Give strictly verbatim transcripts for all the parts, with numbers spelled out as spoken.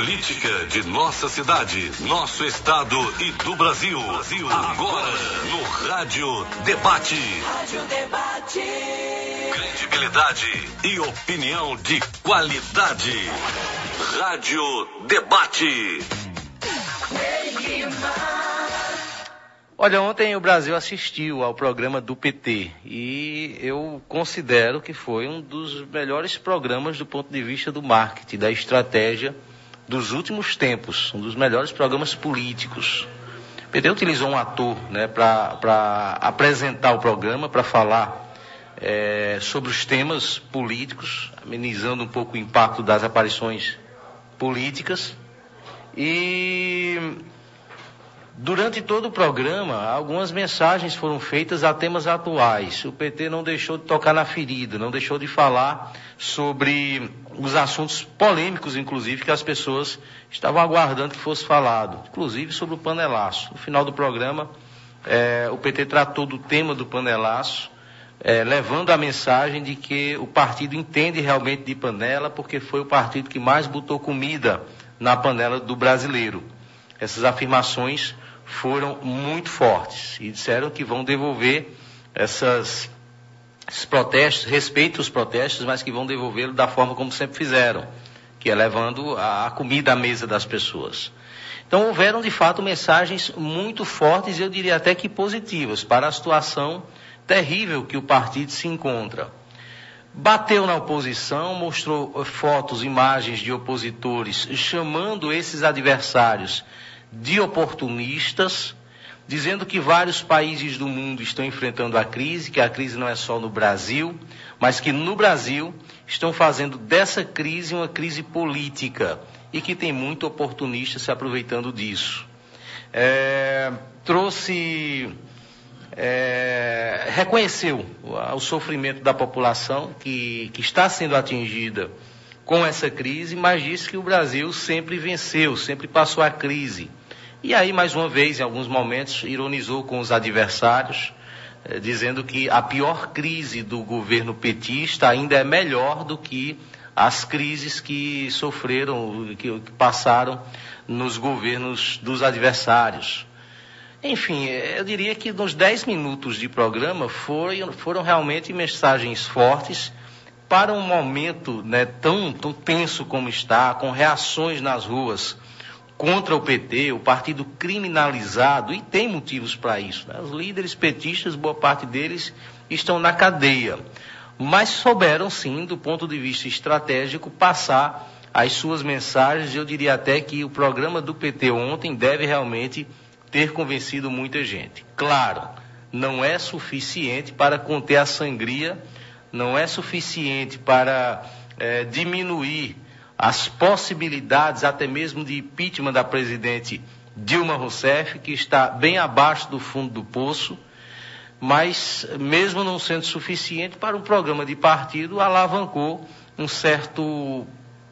política de nossa cidade, nosso estado e do Brasil. Brasil. Agora, no Rádio Debate. Rádio Debate. Credibilidade e opinião de qualidade. Rádio Debate. Olha, ontem o Brasil assistiu ao programa do P T e eu considero que foi um dos melhores programas do ponto de vista do marketing, da estratégia dos últimos tempos, um dos melhores programas políticos. O P T utilizou um ator, né, para apresentar o programa, para falar é, sobre os temas políticos, amenizando um pouco o impacto das aparições políticas. E durante todo o programa, algumas mensagens foram feitas a temas atuais. O P T não deixou de tocar na ferida, não deixou de falar sobre os assuntos polêmicos, inclusive, que as pessoas estavam aguardando que fosse falado, inclusive sobre o panelaço. No final do programa, é, o P T tratou do tema do panelaço, é, levando a mensagem de que o partido entende realmente de panela, porque foi o partido que mais botou comida na panela do brasileiro. Essas afirmações foram muito fortes e disseram que vão devolver essas, esses protestos, respeitam os protestos, mas que vão devolvê-lo da forma como sempre fizeram, que é levando a, a comida à mesa das pessoas. Então houveram de fato mensagens muito fortes, eu diria até que positivas, para a situação terrível que o partido se encontra. Bateu na oposição, mostrou fotos, imagens de opositores, chamando esses adversários de oportunistas, dizendo que vários países do mundo estão enfrentando a crise, que a crise não é só no Brasil, mas que no Brasil estão fazendo dessa crise uma crise política e que tem muito oportunista se aproveitando disso. É, trouxe, é, reconheceu o sofrimento da população que, que está sendo atingida com essa crise, mas disse que o Brasil sempre venceu, sempre passou a crise. E aí, mais uma vez, em alguns momentos, ironizou com os adversários, eh, dizendo que a pior crise do governo petista ainda é melhor do que as crises que sofreram, que, que passaram nos governos dos adversários. Enfim, eu diria que nos dez minutos de programa foram, foram realmente mensagens fortes para um momento, né, tão, tão tenso como está, com reações nas ruas contra o P T, o partido criminalizado, e tem motivos para isso, né? Os líderes petistas, boa parte deles, estão na cadeia, mas souberam sim, do ponto de vista estratégico, passar as suas mensagens. Eu diria até que o programa do P T ontem deve realmente ter convencido muita gente. Claro, não é suficiente para conter a sangria, não é suficiente para é, diminuir as possibilidades até mesmo de impeachment da presidente Dilma Rousseff, que está bem abaixo do fundo do poço, mas mesmo não sendo suficiente para um programa de partido, alavancou um certo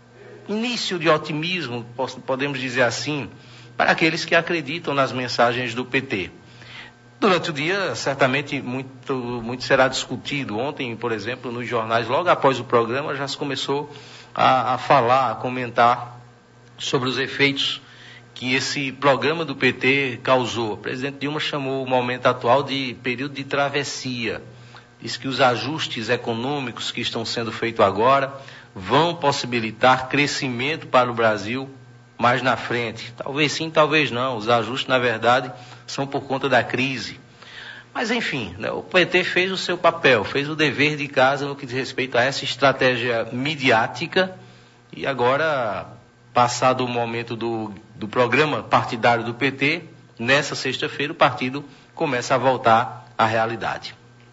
início de otimismo, podemos dizer assim, para aqueles que acreditam nas mensagens do P T. Durante o dia, certamente, muito, muito será discutido. Ontem, por exemplo, nos jornais, logo após o programa, já se começou a, a falar, a comentar sobre os efeitos que esse programa do P T causou. O presidente Dilma chamou o momento atual de período de travessia. Diz que os ajustes econômicos que estão sendo feitos agora vão possibilitar crescimento para o Brasil mais na frente. Talvez sim, talvez não. Os ajustes, na verdade, são por conta da crise. Mas, enfim, né, o P T fez o seu papel, fez o dever de casa no que diz respeito a essa estratégia midiática. E agora, passado o momento do, do programa partidário do P T, nessa sexta-feira o partido começa a voltar à realidade.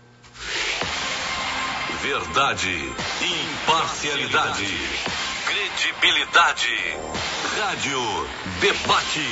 Verdade, imparcialidade, credibilidade. Rádio Debate.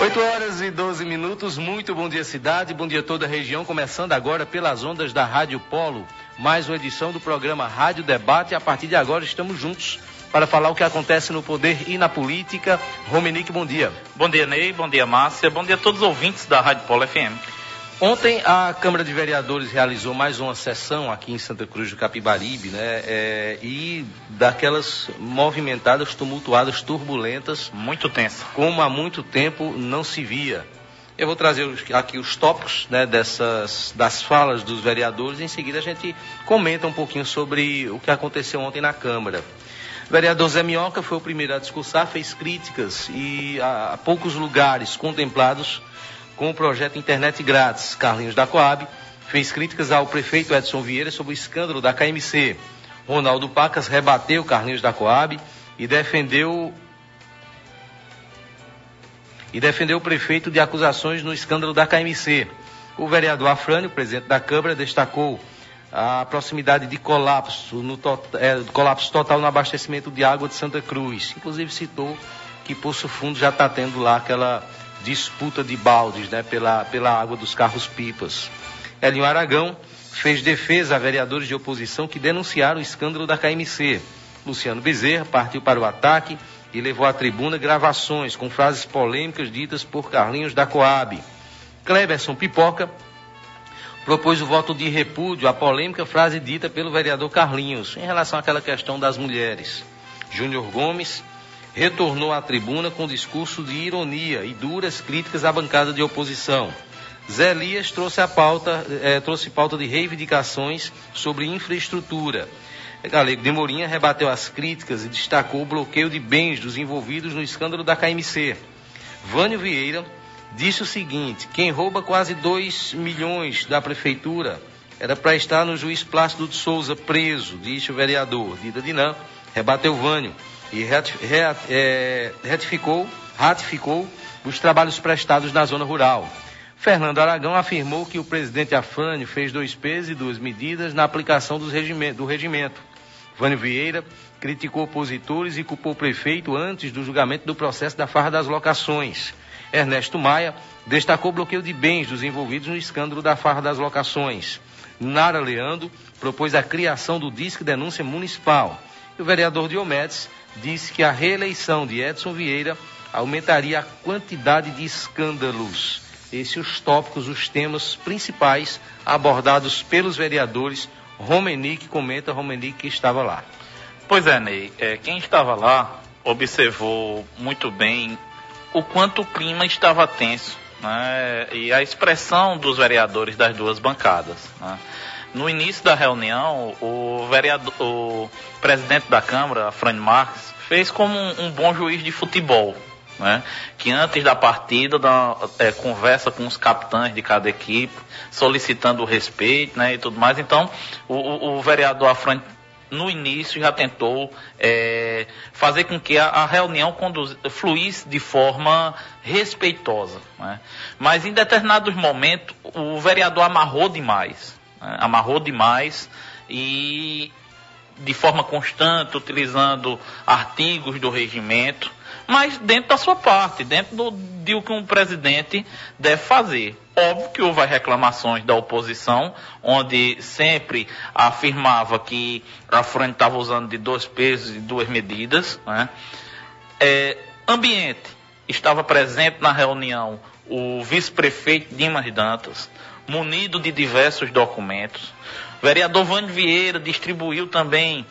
oito horas e doze minutos, muito bom dia cidade, bom dia toda a região, começando agora pelas ondas da Rádio Polo, mais uma edição do programa Rádio Debate. A partir de agora estamos juntos para falar o que acontece no poder e na política. Romenick, bom dia. Bom dia, Ney, bom dia, Márcia, bom dia a todos os ouvintes da Rádio Polo F M. Ontem a Câmara de Vereadores realizou mais uma sessão aqui em Santa Cruz do Capibaribe, né? É, e daquelas movimentadas, tumultuadas, turbulentas. Muito tensa. Como há muito tempo não se via. Eu vou trazer aqui os tópicos, né, dessas, das falas dos vereadores. Em seguida a gente comenta um pouquinho sobre o que aconteceu ontem na Câmara. O vereador Zé Minhoca foi o primeiro a discursar, fez críticas e há poucos lugares contemplados com o projeto Internet Grátis. Carlinhos da Coab fez críticas ao prefeito Edson Vieira sobre o escândalo da K M C. Ronaldo Pacas rebateu Carlinhos da Coab e defendeu e defendeu o prefeito de acusações no escândalo da K M C. O vereador Afrânio, presidente da Câmara, destacou a proximidade de colapso, no to, é, colapso total no abastecimento de água de Santa Cruz. Inclusive citou que Poço Fundo já está tendo lá aquela disputa de baldes, né, pela, pela água dos carros-pipas. Elinho Aragão fez defesa a vereadores de oposição que denunciaram o escândalo da K M C. Luciano Bezerra partiu para o ataque e levou à tribuna gravações com frases polêmicas ditas por Carlinhos da Coab. Cleberson Pipoca propôs o voto de repúdio à polêmica frase dita pelo vereador Carlinhos em relação àquela questão das mulheres. Júnior Gomes retornou à tribuna com discurso de ironia e duras críticas à bancada de oposição. Zé Elias trouxe a pauta, eh, trouxe pauta de reivindicações sobre infraestrutura. Galego de Morinha rebateu as críticas e destacou o bloqueio de bens dos envolvidos no escândalo da K M C. Vânio Vieira disse o seguinte: quem rouba quase dois milhões da prefeitura era para estar no juiz Plácido de Souza preso, disse o vereador. Dida Dinan rebateu Vânio e ratificou, ratificou os trabalhos prestados na zona rural. Fernando Aragão afirmou que o presidente Afrânio fez dois pesos e duas medidas na aplicação dos regimento, do regimento. Vânio Vieira criticou opositores e culpou o prefeito antes do julgamento do processo da farra das locações. Ernesto Maia destacou o bloqueio de bens dos envolvidos no escândalo da farra das locações. Nara Leandro propôs a criação do Disque Denúncia Municipal. E o vereador Diomedes disse que a reeleição de Edson Vieira aumentaria a quantidade de escândalos. Esses os tópicos, os temas principais abordados pelos vereadores. Romenick comenta, Romenick que estava lá. Pois é, Ney, é, quem estava lá observou muito bem o quanto o clima estava tenso, né, e a expressão dos vereadores das duas bancadas, né. No início da reunião, o, vereador, o presidente da Câmara, Afrânio Marques, fez como um, um bom juiz de futebol, né? Que antes da partida dá, é, conversa com os capitães de cada equipe, solicitando o respeito, né, e tudo mais. Então, o, o, o vereador Afrânio, no início, já tentou é, fazer com que a, a reunião conduz, fluísse de forma respeitosa, né? Mas, em determinados momentos, o vereador amarrou demais. Amarrou demais e de forma constante, utilizando artigos do regimento, mas dentro da sua parte, dentro do, de o que um presidente deve fazer. Óbvio que houve reclamações da oposição, onde sempre afirmava que a frente estava usando de dois pesos e duas medidas, né? É, ambiente, estava presente na reunião o vice-prefeito Dimas Dantas, munido de diversos documentos. O vereador Vânio Vieira distribuiu também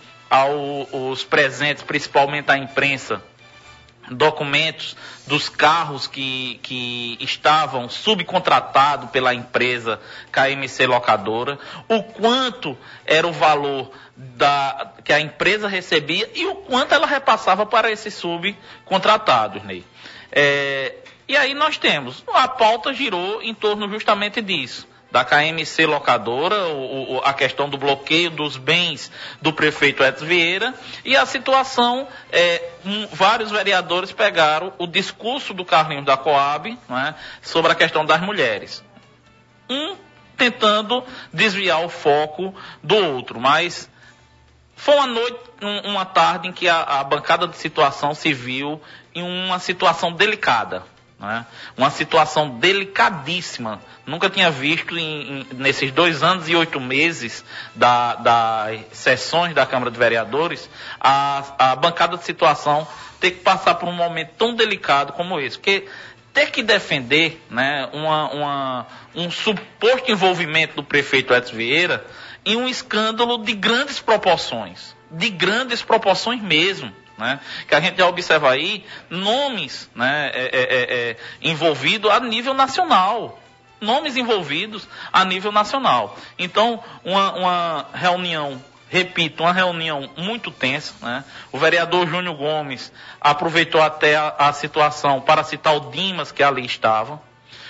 aos presentes, principalmente à imprensa, documentos dos carros que, que estavam subcontratados pela empresa K M C Locadora, o quanto era o valor da, que a empresa recebia e o quanto ela repassava para esses subcontratados, Ney. É, e aí nós temos, a pauta girou em torno justamente disso, da K M C Locadora, o, o, a questão do bloqueio dos bens do prefeito Edson Vieira e a situação, é, um, vários vereadores pegaram o discurso do Carlinhos da Coab, né, sobre a questão das mulheres. Um tentando desviar o foco do outro, mas foi uma noite, um, uma tarde em que a, a bancada de situação se viu em uma situação delicada. né? Uma situação delicadíssima. Nunca tinha visto em, em, nesses dois anos e oito meses da, das sessões da Câmara de Vereadores, a, a bancada de situação ter que passar por um momento tão delicado como esse. Porque ter que defender, né, uma, uma, um suposto envolvimento do prefeito Edson Vieira em um escândalo de grandes proporções. De grandes proporções mesmo. Né, que a gente já observa aí nomes, né, é, é, é, envolvidos a nível nacional. Nomes envolvidos a nível nacional. Então, uma, uma reunião, repito, uma reunião muito tensa. Né, o vereador Júnior Gomes aproveitou até a, a situação para citar o Dimas, que ali estava,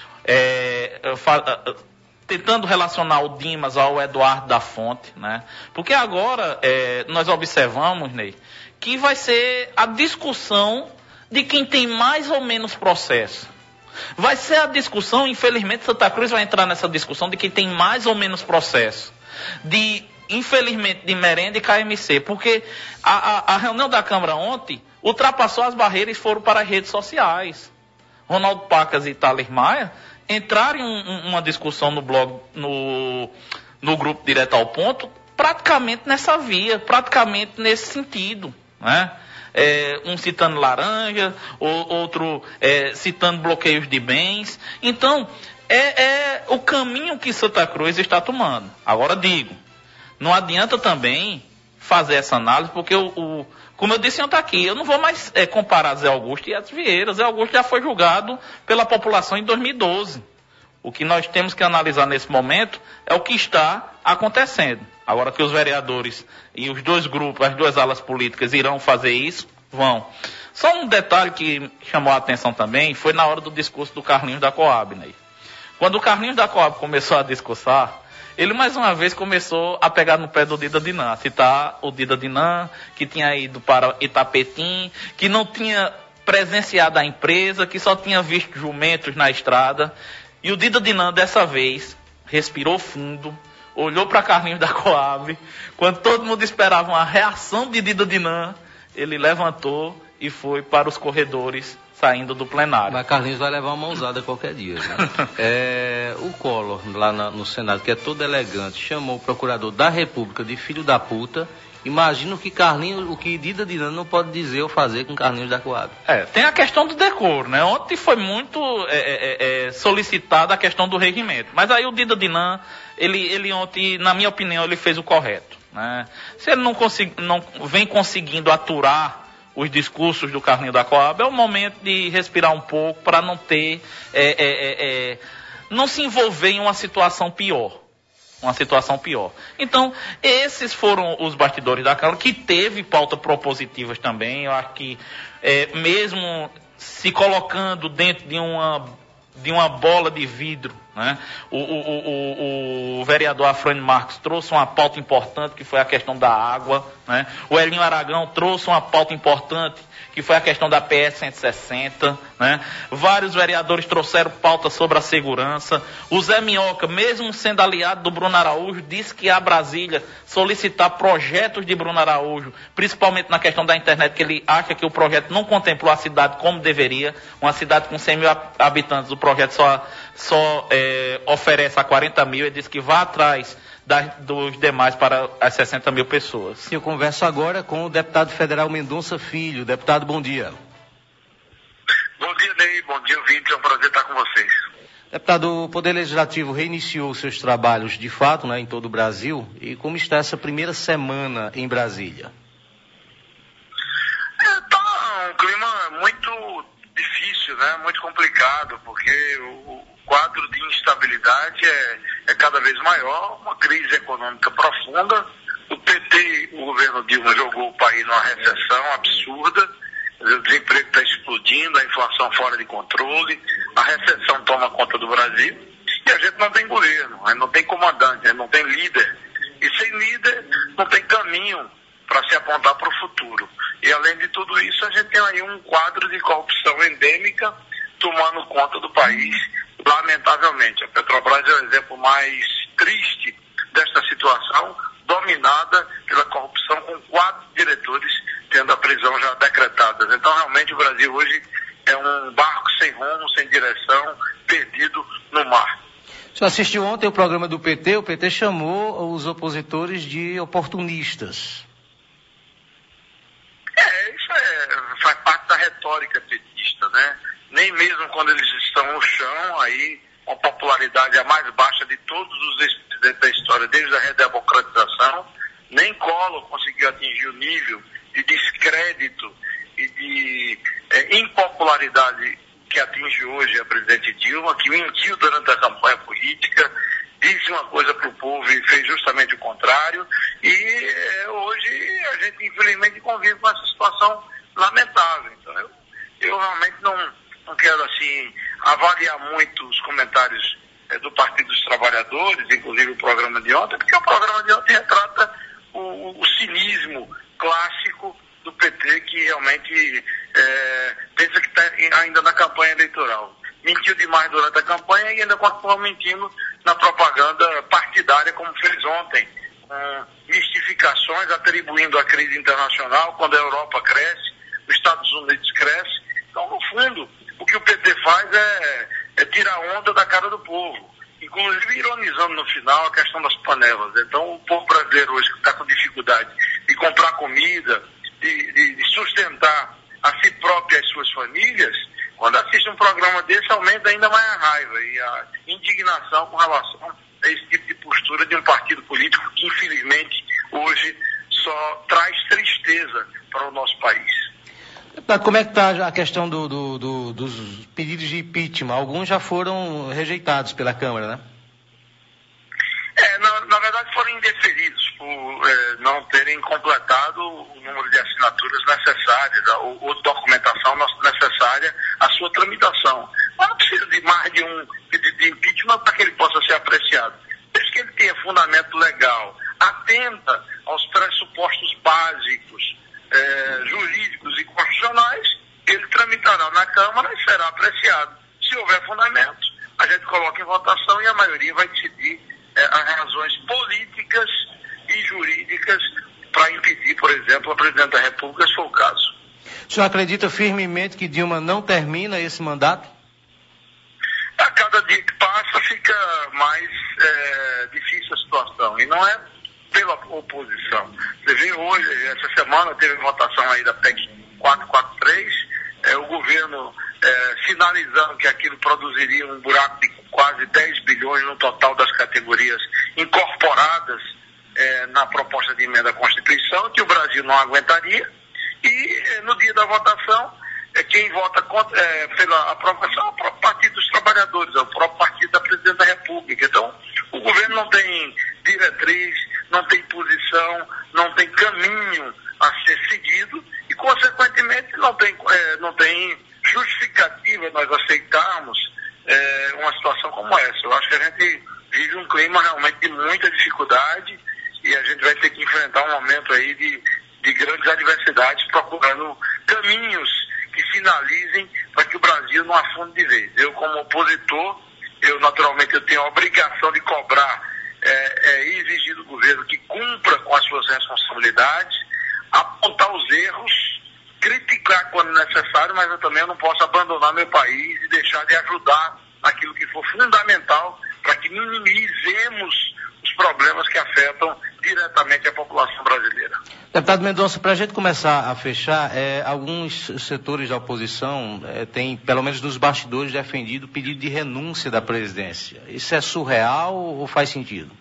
é, fa, tentando relacionar o Dimas ao Eduardo da Fonte. Né, porque agora é, nós observamos, Ney, que vai ser a discussão de quem tem mais ou menos processo. Vai ser a discussão, infelizmente, Santa Cruz vai entrar nessa discussão de quem tem mais ou menos processo. De, infelizmente, de Merenda e K M C. Porque a, a, a reunião da Câmara ontem ultrapassou as barreiras e foram para as redes sociais. Ronaldo Pacas e Thales Maia entraram em um, uma discussão no blog, no, no grupo Direto ao Ponto, praticamente nessa via, praticamente nesse sentido. Né? É, um citando laranja, ou, outro é, citando bloqueios de bens. Então, é, é o caminho que Santa Cruz está tomando. Agora digo, não adianta também fazer essa análise, porque o, o como eu disse ontem aqui, eu não vou mais é, comparar Zé Augusto e Edson Vieira. Zé Augusto já foi julgado pela população em dois mil e doze. O que nós temos que analisar nesse momento é o que está acontecendo. Agora que os vereadores e os dois grupos, as duas alas políticas irão fazer isso, vão. Só um detalhe que chamou a atenção também foi na hora do discurso do Carlinhos da Coab, né? Quando o Carlinhos da Coab começou a discursar, ele mais uma vez começou a pegar no pé do Dida Dinan, citar o Dida Dinan, que tinha ido para Itapetim, que não tinha presenciado a empresa, que só tinha visto jumentos na estrada. E o Dida Dinan, dessa vez, respirou fundo, olhou para Carlinhos da Coab. Quando todo mundo esperava uma reação de Dida Dinan, ele levantou e foi para os corredores, saindo do plenário. Mas Carlinhos vai levar uma mãozada qualquer dia. Né? é, o Collor, lá na, no Senado, que é todo elegante, chamou o procurador da República de filho da puta. Imagina o que Carlinhos, o que Dida Dinan não pode dizer ou fazer com Carlinhos da Coab. É, tem a questão do decoro, né? Ontem foi muito é, é, é, solicitada a questão do regimento. Mas aí o Dida Dinan, ele, ele ontem, na minha opinião, ele fez o correto. Né? Se ele não, consegui, não vem conseguindo aturar os discursos do Carlinhos da Coab, é o momento de respirar um pouco para não ter, é, é, é, é, não se envolver em uma situação pior. Uma situação pior. Então, esses foram os bastidores da Câmara, que teve pautas propositivas também. Eu acho que, é, mesmo se colocando dentro de uma, de uma bola de vidro, né, o, o, o, o vereador Afrânio Marques trouxe uma pauta importante, que foi a questão da água. Né? O Elinho Aragão trouxe uma pauta importante, que foi a questão da P S cento e sessenta, né? Vários vereadores trouxeram pauta sobre a segurança. O Zé Minhoca, mesmo sendo aliado do Bruno Araújo, disse que a Brasília solicitar projetos de Bruno Araújo, principalmente na questão da internet, que ele acha que o projeto não contemplou a cidade como deveria. Uma cidade com cem mil habitantes, o projeto só, só é, oferece a quarenta mil. Ele disse que vá atrás Das, dos demais para as sessenta mil pessoas. Eu converso agora com o deputado federal Mendonça Filho. Deputado, bom dia. Bom dia, Ney. Bom dia, ouvinte. É um prazer estar com vocês. Deputado, o Poder Legislativo reiniciou seus trabalhos de fato, né, em todo o Brasil. E como está essa primeira semana em Brasília? Está é, um clima muito difícil, né? Muito complicado, porque o quadro de instabilidade é, é cada vez maior, uma crise econômica profunda. O P T, o governo Dilma, jogou o país numa recessão absurda, o desemprego está explodindo, a inflação fora de controle, a recessão toma conta do Brasil e a gente não tem governo, a gente não tem comandante, a gente não tem líder. E sem líder não tem caminho para se apontar para o futuro. E além de tudo isso, a gente tem aí um quadro de corrupção endêmica tomando conta do país. Lamentavelmente, a Petrobras é o exemplo mais triste desta situação, dominada pela corrupção, com quatro diretores tendo a prisão já decretada. Então, realmente, o Brasil hoje é um barco sem rumo, sem direção, perdido no mar. O senhor assistiu ontem o programa do P T, o P T chamou os opositores de oportunistas. É, isso é, faz parte da retórica petista, né? Nem mesmo quando eles estão no chão, aí uma popularidade a mais baixa de todos os ex-presidentes da história, desde a redemocratização, nem Collor conseguiu atingir o nível de descrédito e de é, impopularidade que atinge hoje a presidente Dilma, que mentiu durante a campanha política, disse uma coisa para o povo e fez justamente o contrário, e é, hoje a gente infelizmente convive com essa situação lamentável. Então eu, eu realmente não, não quero assim avaliar muito os comentários é, do Partido dos Trabalhadores, inclusive o programa de ontem, porque o programa de ontem retrata o, o cinismo clássico do P T, que realmente é, pensa que está ainda na campanha eleitoral. Mentiu demais durante a campanha e ainda continua mentindo na propaganda partidária, como fez ontem, com mistificações, atribuindo a crise internacional, quando a Europa cresce, os Estados Unidos cresce. Então, no fundo, o que o P T faz é, é tirar onda da cara do povo, inclusive ironizando no final a questão das panelas. Então, o povo brasileiro hoje que está com dificuldade de comprar comida, de, de, de sustentar a si próprio e as suas famílias, quando assiste um programa desse, aumenta ainda mais a raiva e a indignação com relação a esse tipo de postura de um partido político que, infelizmente, hoje só traz tristeza para o nosso país. Como é que está a questão do, do, do, dos pedidos de impeachment? Alguns já foram rejeitados pela Câmara, né? É, na, na verdade foram indeferidos por é, não terem completado o número de assinaturas necessárias, ou, ou documentação necessária à sua tramitação. Mas não precisa de mais de um pedido de impeachment para que ele possa ser apreciado. Desde que ele tenha fundamento legal, atenta aos pressupostos básicos, é, jurídicos e constitucionais, ele tramitará na Câmara e será apreciado. Se houver fundamento, a gente coloca em votação e a maioria vai decidir é, as razões políticas e jurídicas para impedir, por exemplo, a presidente da República, se for o caso. O senhor acredita firmemente que Dilma não termina esse mandato? A cada dia que passa fica mais é, difícil a situação. E não é pela oposição. Você vê hoje, essa semana, teve votação aí da P E C quatrocentos e quarenta e três, é, o governo é, sinalizando que aquilo produziria um buraco de quase dez bilhões no total das categorias incorporadas é, na proposta de emenda à Constituição, que o Brasil não aguentaria. E é, no dia da votação, é, quem vota contra, é, pela aprovação é o próprio Partido dos Trabalhadores, é o próprio Partido da Presidente da República. Então, o governo não tem diretriz, não tem posição, não tem caminho a ser seguido e, consequentemente, não tem, é, não tem justificativa nós aceitarmos é, uma situação como essa. Eu acho que a gente vive um clima realmente de muita dificuldade e a gente vai ter que enfrentar um momento aí de, de grandes adversidades, procurando caminhos que sinalizem para que o Brasil não afunde de vez. Eu, como opositor, eu naturalmente eu tenho a obrigação de cobrar é, é, e exigir do governo que cumpra com as suas responsabilidades, apontar os erros, criticar quando necessário, mas eu também não posso abandonar meu país e deixar de ajudar naquilo que for fundamental para que minimizemos os problemas que afetam diretamente a população brasileira. Deputado Mendonça, para a gente começar a fechar, é, alguns setores da oposição é, têm, pelo menos nos bastidores, defendido o pedido de renúncia da presidência. Isso é surreal ou faz sentido?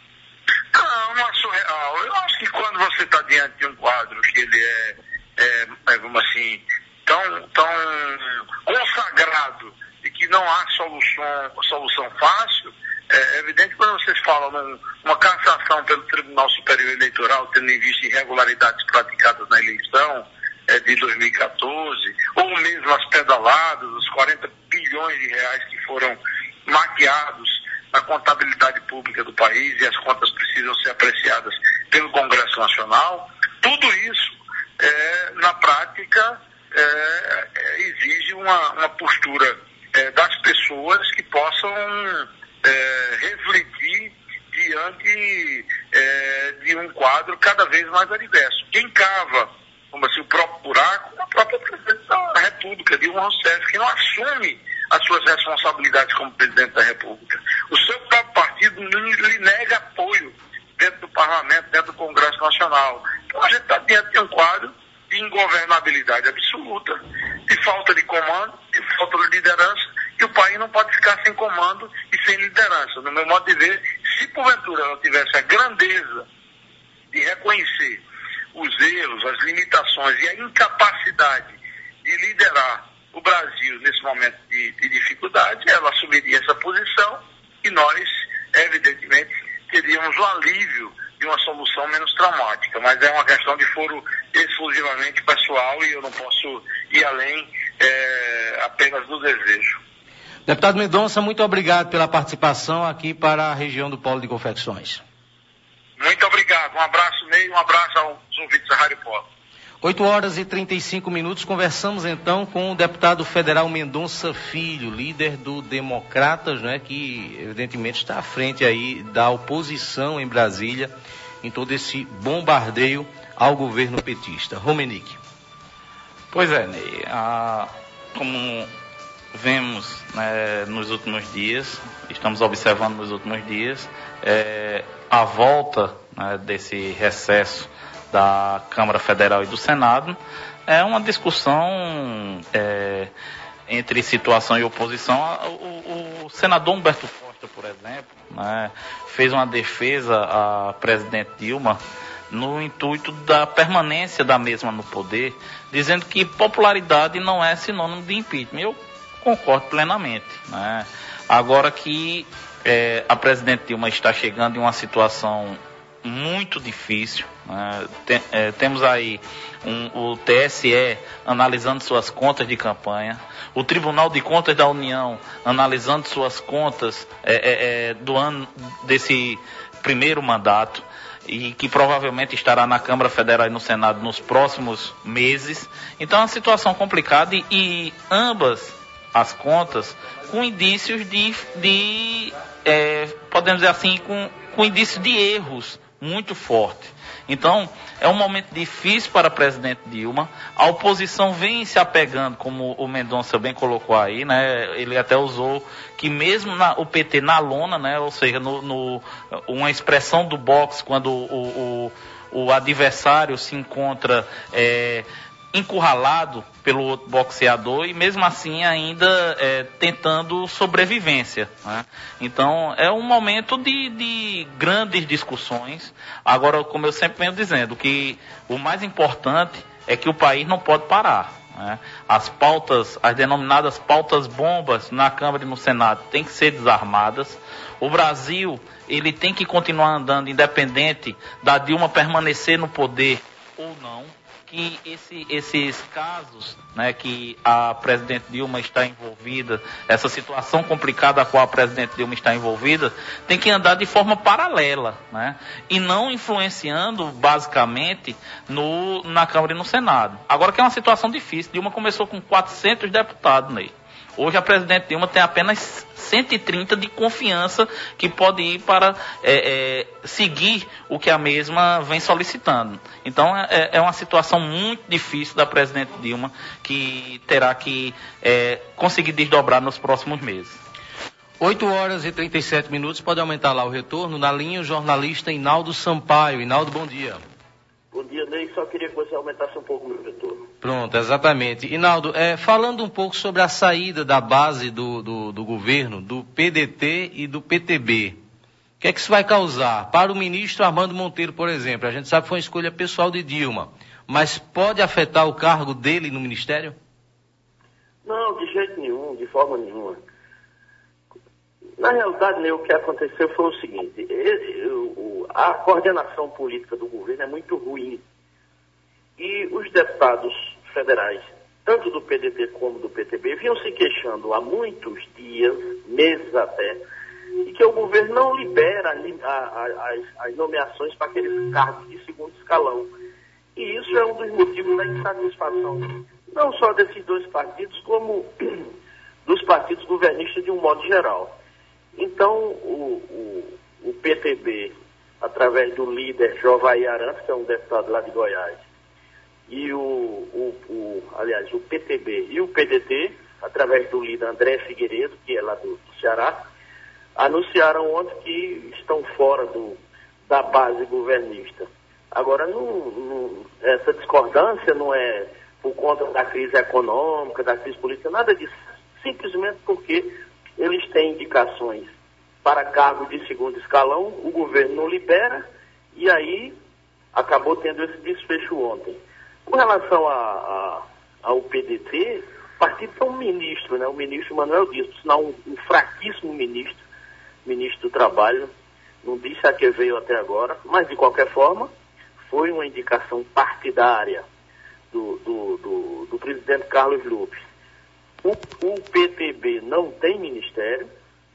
Não, não é surreal. Eu acho que quando você está diante de um quadro que ele é, é, é vamos assim, tão, tão consagrado e que não há solução, solução fácil, é evidente que quando vocês falam num, uma cassação pelo Tribunal Superior Eleitoral, tendo em vista irregularidades praticadas na eleição é, de dois mil e quatorze, ou mesmo as pedaladas, os quarenta bilhões de reais que foram maquiados na contabilidade pública do país e as contas precisam ser apreciadas pelo Congresso Nacional, tudo isso, é, na prática, é, é, exige uma, uma postura é, das pessoas que possam É, refletir diante é, de um quadro cada vez mais adverso. Quem cava como assim, o próprio buraco, como a própria presidente da República, Dilma Rousseff, que não assume as suas responsabilidades como presidente da República. O seu próprio partido lhe nega apoio dentro do parlamento, dentro do Congresso Nacional. Então a gente está diante de um quadro de ingovernabilidade absoluta, de falta de comando, de falta de liderança, e o país não pode ficar sem comando e sem liderança. No meu modo de ver, se porventura não tivesse a grandeza de reconhecer os erros, as limitações e a incapacidade de liderar o Brasil nesse momento de, de dificuldade, ela assumiria essa posição e nós, evidentemente, teríamos o alívio de uma solução menos traumática. Mas é uma questão de foro exclusivamente pessoal e eu não posso ir além é, apenas do desejo. Deputado Mendonça, muito obrigado pela participação aqui para a região do Polo de Confecções. Muito obrigado. Um abraço, Ney, um abraço aos ouvintes da Rádio Polo. oito horas e trinta e cinco minutos, conversamos então com o deputado federal Mendonça Filho, líder do Democratas, né, que evidentemente está à frente aí da oposição em Brasília, em todo esse bombardeio ao governo petista. Romenick. Pois é, Ney, a, como vemos, né, nos últimos dias, estamos observando nos últimos dias, é, a volta, né, desse recesso da Câmara Federal e do Senado é uma discussão é, entre situação e oposição. O, o senador Humberto Costa, por exemplo, né, fez uma defesa à presidente Dilma no intuito da permanência da mesma no poder, dizendo que popularidade não é sinônimo de impeachment. Eu concordo plenamente, né? Agora que é, a presidente Dilma está chegando em uma situação muito difícil, né? Tem, é, temos aí um, o T S E analisando suas contas de campanha, o Tribunal de Contas da União analisando suas contas é, é, é, do ano desse primeiro mandato, e que provavelmente estará na Câmara Federal e no Senado nos próximos meses. Então é uma situação complicada e, e ambas as contas com indícios de, de é, podemos dizer assim, com, com indícios de erros muito forte. Então, é um momento difícil para a presidente Dilma. A oposição vem se apegando, como o Mendonça bem colocou aí, né? Ele até usou que mesmo na, o P T na lona, né? Ou seja, no, no, uma expressão do boxe, quando o, o, o adversário se encontra é, encurralado pelo outro boxeador e mesmo assim ainda é, tentando sobrevivência, né? Então é um momento de, de grandes discussões. Agora, como eu sempre venho dizendo, que o mais importante é que o país não pode parar, né? As pautas, as denominadas pautas bombas na Câmara e no Senado têm que ser desarmadas. O Brasil, ele tem que continuar andando independente da Dilma permanecer no poder ou não, que esse, esses casos, né, que a presidente Dilma está envolvida, essa situação complicada a qual a presidente Dilma está envolvida, tem que andar de forma paralela, né, e não influenciando basicamente no, na Câmara e no Senado. Agora que é uma situação difícil, Dilma começou com quatrocentos deputados, Ney. Hoje a presidente Dilma tem apenas cento e trinta de confiança que pode ir para é, é, seguir o que a mesma vem solicitando. Então é, é uma situação muito difícil da presidente Dilma, que terá que é, conseguir desdobrar nos próximos meses. oito horas e trinta e sete minutos, pode aumentar lá o retorno. Na linha, o jornalista Inaldo Sampaio. Inaldo, bom dia. Bom dia, Ney. Só queria que você aumentasse um pouco o meu retorno. Pronto, exatamente. Inaldo, é, falando um pouco sobre a saída da base do, do, do governo, do P D T e do P T B, o que é que isso vai causar? Para o ministro Armando Monteiro, por exemplo, a gente sabe que foi uma escolha pessoal de Dilma, mas pode afetar o cargo dele no ministério? Não, de jeito nenhum, de forma nenhuma. Na realidade, Ney, o que aconteceu foi o seguinte: ele, o, a coordenação política do governo é muito ruim. E os deputados federais, tanto do P D T como do P T B, vinham se queixando há muitos dias, meses até, e que o governo não libera a, a, as, as nomeações para aqueles cargos de segundo escalão. E isso é um dos motivos da insatisfação, não só desses dois partidos, como dos partidos governistas de um modo geral. Então, o, o, o P T B, através do líder Jovaí Arantes, que é um deputado lá de Goiás, e o, o, o, aliás, o P T B e o P D T, através do líder André Figueiredo, que é lá do, do Ceará, anunciaram ontem que estão fora do, da base governista. Agora, não, não, essa discordância não é por conta da crise econômica, da crise política, nada disso. Simplesmente porque eles têm indicações para cargo de segundo escalão, o governo não libera, e aí acabou tendo esse desfecho ontem. Com relação a, a, ao P D T, o partido tem um ministro, né, o ministro Manuel Dias, por sinal um, um fraquíssimo ministro, ministro do Trabalho, não disse a que veio até agora, mas de qualquer forma, foi uma indicação partidária do, do, do, do presidente Carlos Lupe. O, o P T B não tem ministério,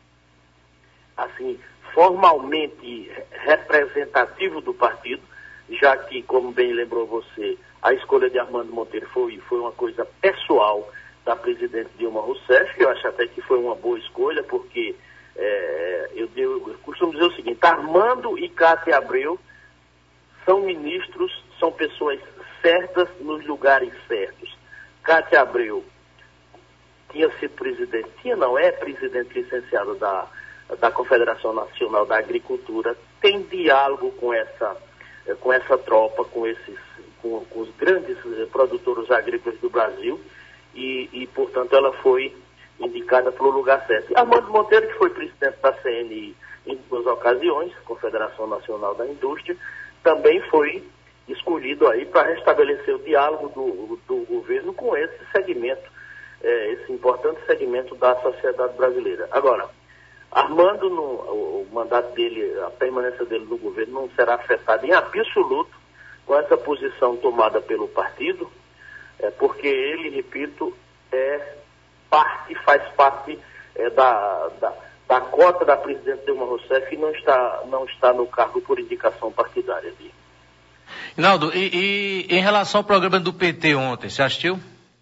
assim, formalmente representativo do partido, já que, como bem lembrou você, a escolha de Armando Monteiro foi, foi uma coisa pessoal da presidente Dilma Rousseff, que eu acho até que foi uma boa escolha, porque é, eu, eu, eu costumo dizer o seguinte, Armando e Cátia Abreu são ministros, são pessoas certas nos lugares certos. Cátia Abreu tinha sido presidente, tinha não, é presidente licenciado da, da Confederação Nacional da Agricultura, tem diálogo com essa, com essa tropa, com, esses, com, com os grandes produtores agrícolas do Brasil, e, e, portanto, ela foi indicada para o lugar certo. Armando Monteiro, que foi presidente da C N I em duas ocasiões, Confederação Nacional da Indústria, também foi escolhido aí para restabelecer o diálogo do, do governo com esse segmento, é, esse importante segmento da sociedade brasileira. Agora, Armando, no, o, o mandato dele, a permanência dele no governo não será afetada em absoluto com essa posição tomada pelo partido, é, porque ele, repito, é parte, faz parte é, da, da, da cota da presidente Dilma Rousseff e não está, não está no cargo por indicação partidária dele. Rinaldo, e, e em relação ao programa do P T ontem, você assistiu?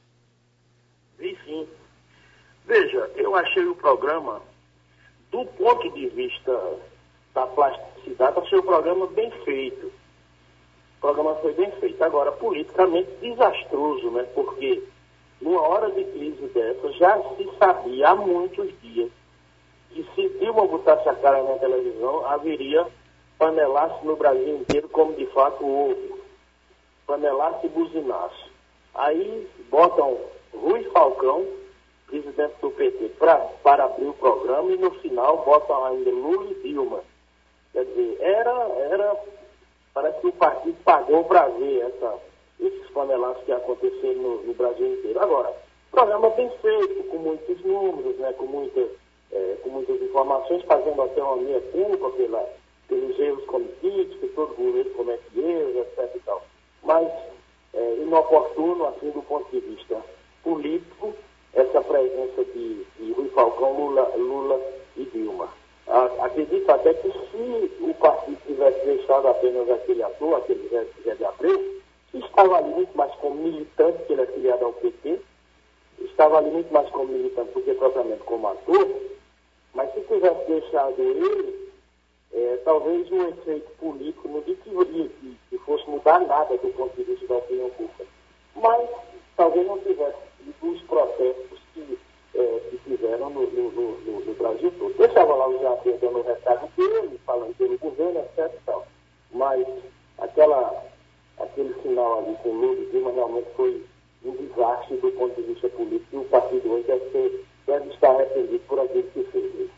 Vi sim. Veja, eu achei o programa, do ponto de vista da plasticidade, achei o programa bem feito. O programa foi bem feito. Agora, politicamente desastroso, né? Porque numa hora de crise dessa, já se sabia há muitos dias que se Dilma botasse a cara na televisão, haveria panelaço no Brasil inteiro, como de fato houve. Panelaço e buzinaço. Aí botam Rui Falcão, presidente do P T, pra, para abrir o programa, e no final botam ainda Lula e Dilma. Quer dizer, era, era, parece que o partido pagou para ver essa, esses panelaços que aconteceram no, no Brasil inteiro. Agora, programa bem feito, com muitos números, né, com, muita, é, com muitas informações, fazendo até uma meia culpa pela, pelos erros cometidos, que todo governo comete erros, etc e tal. Mas é, inoportuno, assim, do ponto de vista político, essa presença de, de Rui Falcão, Lula, Lula e Dilma. A, acredito até que se o partido tivesse deixado apenas aquele ator, aquele Zé, Zé de Abreu, que estava ali muito mais como militante, que ele é filiado ao P T, estava ali muito mais como militante do que propriamente como ator, mas se tivesse deixado ele, é, talvez um efeito político, não digo que, que fosse mudar nada do ponto de vista da opinião pública, mas talvez não tivesse os protestos que, é, que tiveram no, no, no, no Brasil todo. Eu estava lá já dando o recado dele, falando pelo governo, etcétera e tal. Mas aquela, aquele sinal ali com Lula e Dilma realmente foi um desastre do ponto de vista político, e o partido hoje deve, ser, deve estar arrependido por aquilo que fez.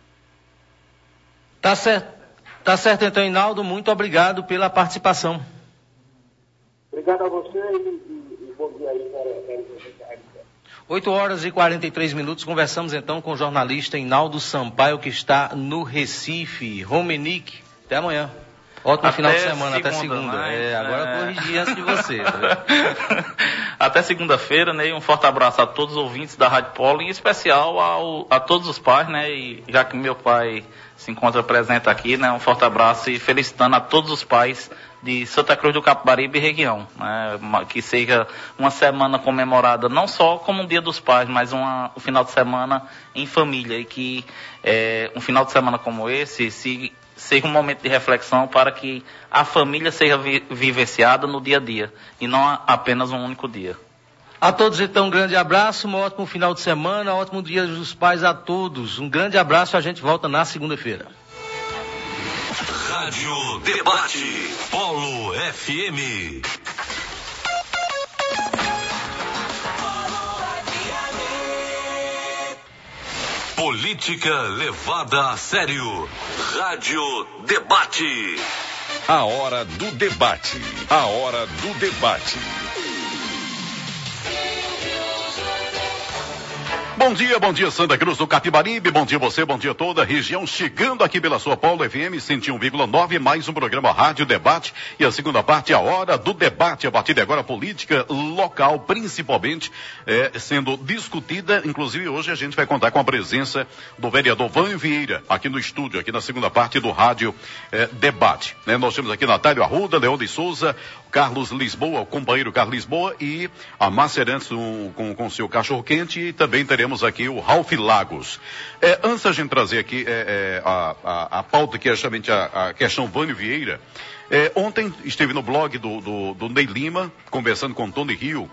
Tá certo. Tá certo, então, Rinaldo, muito obrigado pela participação. Obrigado a você e, e, e bom dia aí para a oito horas e quarenta e três minutos, conversamos então com o jornalista Rinaldo Sampaio, que está no Recife. Romenick, até amanhã. Ótimo até final de semana, segunda, até segunda. Né? É, agora é... eu corrigi antes de você. Tá até segunda-feira, né? Um forte abraço a todos os ouvintes da Rádio Polo, em especial ao, a todos os pais, né? E já que meu pai se encontra presente aqui, né? Um forte abraço e felicitando a todos os pais de Santa Cruz do Capibaribe e região, né? Que seja uma semana comemorada não só como um Dia dos Pais, mas uma, um final de semana em família, e que é, um final de semana como esse se seja um momento de reflexão para que a família seja vi- vivenciada no dia a dia e não a- apenas um único dia. A todos, então, um grande abraço, um ótimo final de semana, um ótimo Dia dos Pais a todos. Um grande abraço, a gente volta na segunda-feira. Rádio Debate, Polo F M. Política levada a sério. Rádio Debate. A hora do debate. A hora do debate. Bom dia, bom dia Santa Cruz do Capibaribe, bom dia você, bom dia toda a região, chegando aqui pela sua Polo F M cento e um vírgula nove, mais um programa Rádio Debate, e a segunda parte, a hora do debate, a partir de agora, política local, principalmente, é, sendo discutida, inclusive hoje a gente vai contar com a presença do vereador Vânio Vieira, aqui no estúdio, aqui na segunda parte do Rádio é, Debate, né? Nós temos aqui Natália Arruda, Leão de Souza, Carlos Lisboa, o companheiro Carlos Lisboa, e a Márcia Arantes um, com, com seu cachorro-quente, e também teremos aqui o Ralf Lagos. É, antes da gente trazer aqui é, é, a, a, a pauta, que é justamente a, a questão Vânio Vieira, é, ontem esteve no blog do, do, do Ney Lima, conversando com Tony Rio,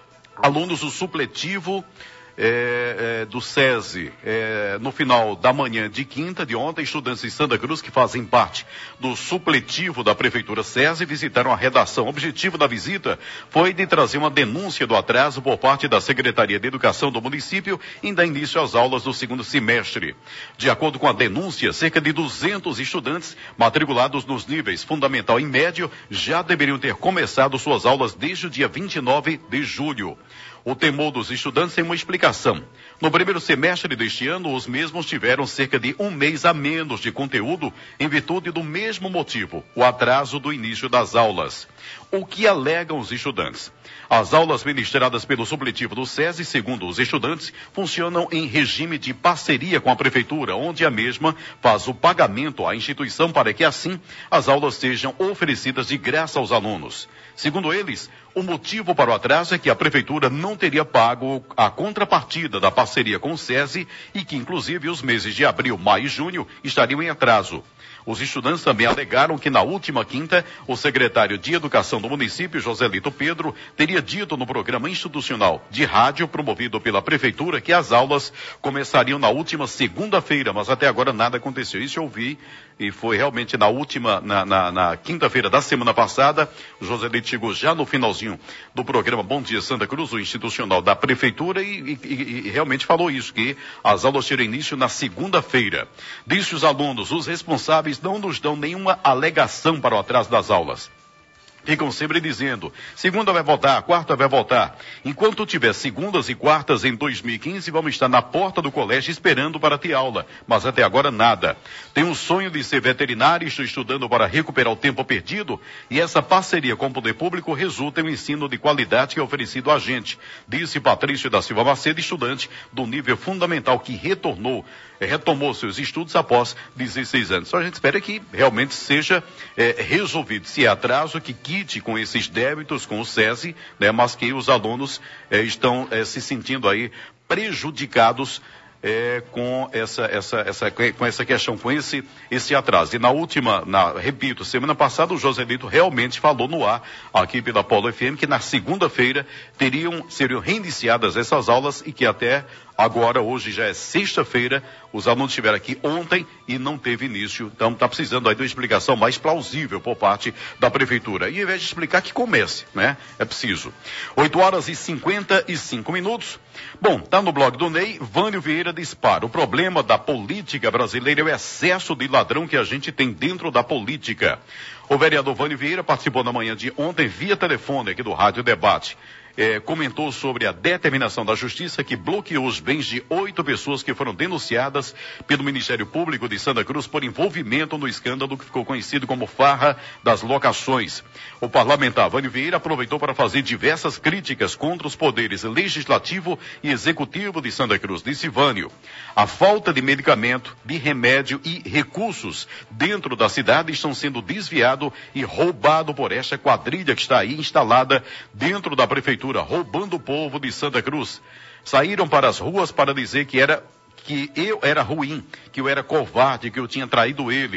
alunos do supletivo É, é, do SESI, é, no final da manhã de quinta de ontem, estudantes de Santa Cruz que fazem parte do supletivo da Prefeitura SESI visitaram a redação. O objetivo da visita foi de trazer uma denúncia do atraso por parte da Secretaria de Educação do município em dar início às aulas do segundo semestre. De acordo com a denúncia, cerca de duzentos estudantes matriculados nos níveis fundamental e médio já deveriam ter começado suas aulas desde o dia vinte e nove de julho. O temor dos estudantes tem uma explicação. No primeiro semestre deste ano, os mesmos tiveram cerca de um mês a menos de conteúdo em virtude do mesmo motivo, o atraso do início das aulas. O que alegam os estudantes? As aulas ministradas pelo supletivo do SESI, segundo os estudantes, funcionam em regime de parceria com a Prefeitura, onde a mesma faz o pagamento à instituição para que, assim, as aulas sejam oferecidas de graça aos alunos. Segundo eles, o motivo para o atraso é que a Prefeitura não teria pago a contrapartida da parceria com o SESI e que, inclusive, os meses de abril, maio e junho estariam em atraso. Os estudantes também alegaram que na última quinta, o secretário de Educação do município, Joselito Pedro, teria dito no programa institucional de rádio promovido pela Prefeitura que as aulas começariam na última segunda-feira, mas até agora nada aconteceu. Isso eu vi e foi realmente na última, na, na, na quinta-feira da semana passada. O Joselito chegou já no finalzinho do programa Bom Dia Santa Cruz, o institucional da Prefeitura, e, e, e realmente falou isso, que as aulas terão início na segunda-feira. Disse os alunos, os responsáveis não nos dão nenhuma alegação para o atraso das aulas. Ficam sempre dizendo, segunda vai voltar, quarta vai voltar. Enquanto tiver segundas e quartas em dois mil e quinze, vamos estar na porta do colégio esperando para ter aula. Mas até agora nada. Tenho um sonho de ser veterinário, estou estudando para recuperar o tempo perdido, e essa parceria com o poder público resulta em um ensino de qualidade que é oferecido a gente, disse Patrício da Silva Macedo, estudante do nível fundamental que retornou, retomou seus estudos após dezesseis anos. Só a gente espera que realmente seja é, resolvido. Se é atraso, que quite com esses débitos com o SESI, né, mas que os alunos é, estão é, se sentindo aí prejudicados É, com essa, essa, essa, com essa questão, com esse, esse atraso. E na última, na, repito, semana passada o Joselito realmente falou no ar, aqui pela Polo F M, que na segunda-feira teriam, seriam reiniciadas essas aulas e que até agora, hoje já é sexta-feira, os alunos estiveram aqui ontem e não teve início. Então está precisando aí de uma explicação mais plausível por parte da Prefeitura. E ao invés de explicar, que comece, né? É preciso. oito horas e cinquenta e cinco minutos. Bom, tá no blog do Ney, Vânio Vieira dispara. O problema da política brasileira é o excesso de ladrão que a gente tem dentro da política. O vereador Vânio Vieira participou na manhã de ontem via telefone aqui do Rádio Debate. É, comentou sobre a determinação da Justiça que bloqueou os bens de oito pessoas que foram denunciadas pelo Ministério Público de Santa Cruz por envolvimento no escândalo que ficou conhecido como farra das locações. O parlamentar Vânio Vieira aproveitou para fazer diversas críticas contra os poderes legislativo e executivo de Santa Cruz. Disse Vânio, a falta de medicamento, de remédio e recursos dentro da cidade estão sendo desviados e roubados por esta quadrilha que está aí instalada dentro da prefeitura, roubando o povo de Santa Cruz. Saíram para as ruas para dizer que era que eu era ruim, que eu era covarde, que eu tinha traído ele.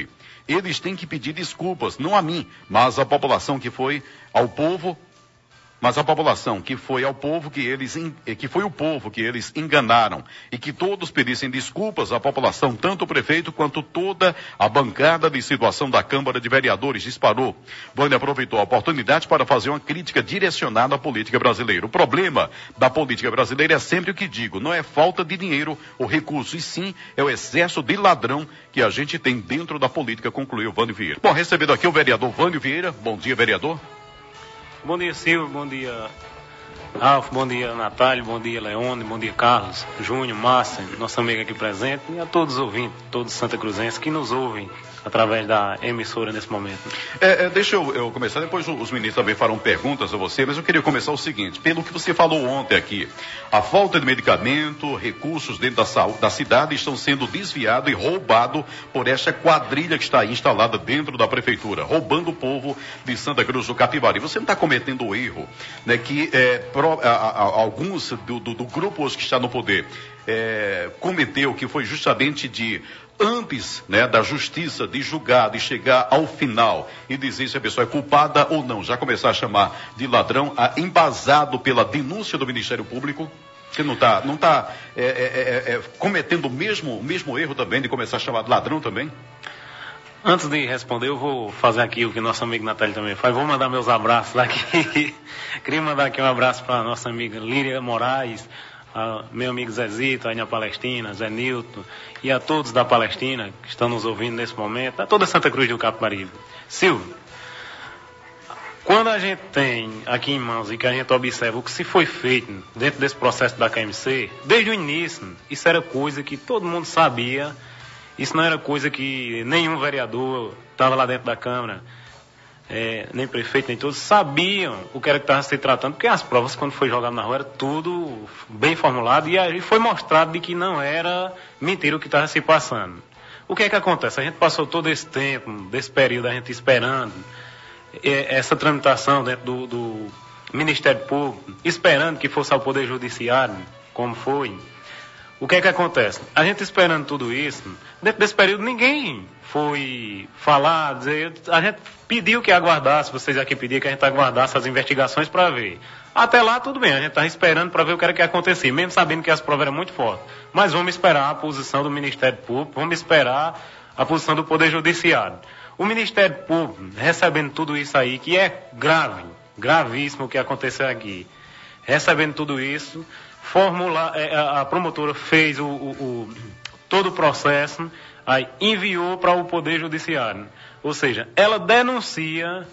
Eles têm que pedir desculpas, não a mim, mas à população que foi ao povo, mas a população que foi ao povo que eles, que foi o povo que eles enganaram, e que todos pedissem desculpas à população, tanto o prefeito quanto toda a bancada de situação da Câmara de Vereadores disparou. Vânia aproveitou a oportunidade para fazer uma crítica direcionada à política brasileira. O problema da política brasileira é sempre o que digo, não é falta de dinheiro ou recurso, e sim é o excesso de ladrão que a gente tem dentro da política, concluiu Vânio Vieira. Bom, recebendo aqui o vereador Vânio Vieira. Bom dia, vereador. Bom dia, Silvio, bom dia, Ralf, bom dia, Natália, bom dia, Leone, bom dia, Carlos, Júnior, Márcia, nossa amiga aqui presente, e a todos os ouvintes, todos os Santa Cruzenses que nos ouvem através da emissora nesse momento. É, é, deixa eu, eu começar, depois os meninos também farão perguntas a você, mas eu queria começar o seguinte, pelo que você falou ontem aqui, a falta de medicamento, recursos dentro da, saúde, da cidade estão sendo desviados e roubados por esta quadrilha que está aí instalada dentro da prefeitura, roubando o povo de Santa Cruz do Capibari. Você não está cometendo o erro, né, que é, pro, a, a, alguns do, do, do grupo hoje que está no poder é, cometeu, que foi justamente de antes, né, da justiça, de julgar, de chegar ao final e dizer se a pessoa é culpada ou não, já começar a chamar de ladrão, a, embasado pela denúncia do Ministério Público, que não está não tá, é, é, é, cometendo o mesmo, o mesmo erro também de começar a chamar de ladrão também? Antes de responder, eu vou fazer aqui o que nosso amigo Natália também faz, vou mandar meus abraços aqui. Queria mandar aqui um abraço para a nossa amiga Líria Moraes, a meu amigo Zezito, aí na Palestina, Zé Nilton, e a todos da Palestina que estão nos ouvindo nesse momento, a toda Santa Cruz do Capibaribe. Silvio, quando a gente tem aqui em mãos e que a gente observa o que se foi feito dentro desse processo da K M C, desde o início, isso era coisa que todo mundo sabia, isso não era coisa que nenhum vereador estava lá dentro da Câmara, É, nem prefeito, nem todos sabiam o que era que estava se tratando, porque as provas, quando foi jogado na rua, era tudo bem formulado e aí foi mostrado de que não era mentira o que estava se passando. O que é que acontece? A gente passou todo esse tempo, desse período, a gente esperando é, essa tramitação dentro do, do Ministério Público, esperando que fosse ao Poder Judiciário, como foi. O que é que acontece? A gente esperando tudo isso, dentro desse período ninguém foi falar, dizer, a gente pediu que aguardasse, vocês aqui pediram que a gente aguardasse as investigações para ver. Até lá tudo bem, a gente estava esperando para ver o que era que ia acontecer, mesmo sabendo que as provas eram muito fortes. Mas vamos esperar a posição do Ministério Público, vamos esperar a posição do Poder Judiciário. O Ministério Público, recebendo tudo isso aí, que é grave, gravíssimo o que aconteceu aqui, recebendo tudo isso, formula, a promotora fez o, o, o, todo o processo, aí enviou para o Poder Judiciário. Ou seja, ela denuncia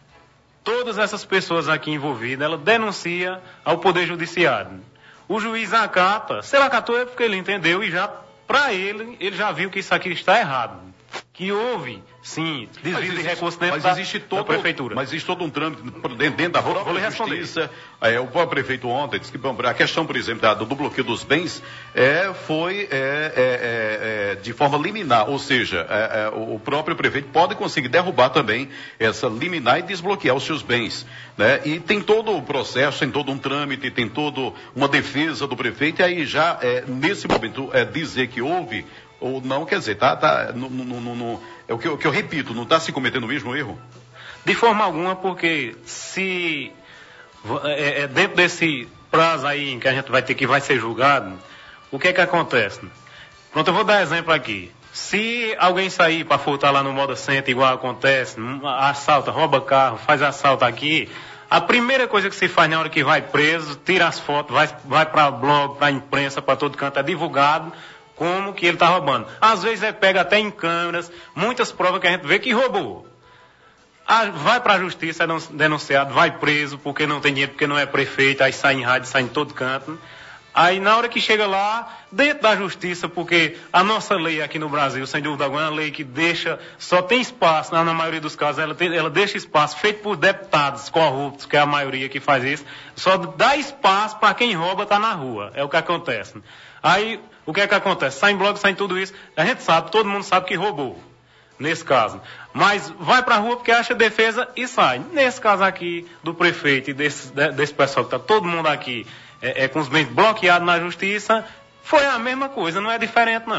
todas essas pessoas aqui envolvidas, ela denuncia ao Poder Judiciário. O juiz acata, se ele acatou é porque ele entendeu e já, para ele, ele já viu que isso aqui está errado. Que houve, sim, desvio de recursos dentro mas da, existe todo, da prefeitura. Mas existe todo um trâmite dentro da vou, própria vou justiça. É, o próprio prefeito ontem disse que bom, a questão, por exemplo, da, do bloqueio dos bens é, foi é, é, é, de forma liminar, ou seja, é, é, o próprio prefeito pode conseguir derrubar também essa liminar e desbloquear os seus bens. Né? E tem todo o processo, tem todo um trâmite, tem toda uma defesa do prefeito, e aí já, é, nesse momento, é, dizer que houve ou não, quer dizer, tá, tá, no, no, no, no, é o que, eu, que eu repito, não está se cometendo o mesmo erro? De forma alguma, porque se é, é, dentro desse prazo aí em que a gente vai ter que vai ser julgado, o que é que acontece? Pronto, eu vou dar exemplo aqui. Se alguém sair para furtar lá no Moda Center, igual acontece, assalta, rouba carro, faz assalto aqui, a primeira coisa que se faz na hora que vai preso, tira as fotos, vai, vai para blog, para imprensa, para todo canto, é divulgado como que ele está roubando. Às vezes é pega até em câmeras, muitas provas que a gente vê que roubou. Ah, vai para a justiça, é denunciado, vai preso porque não tem dinheiro, porque não é prefeito, aí sai em rádio, sai em todo canto. Aí na hora que chega lá, dentro da justiça, porque a nossa lei aqui no Brasil, sem dúvida alguma, é uma lei que deixa, só tem espaço, na, na maioria dos casos, ela, tem, ela deixa espaço, feito por deputados corruptos, que é a maioria que faz isso, só dá espaço para quem rouba tá na rua, é o que acontece. Aí, o que é que acontece? Sai em blog, sai em tudo isso, a gente sabe, todo mundo sabe que roubou, nesse caso. Mas vai pra rua porque acha defesa e sai. Nesse caso aqui, do prefeito e desse, desse pessoal que tá todo mundo aqui, é, é, com os bens bloqueados na justiça, foi a mesma coisa, não é diferente não.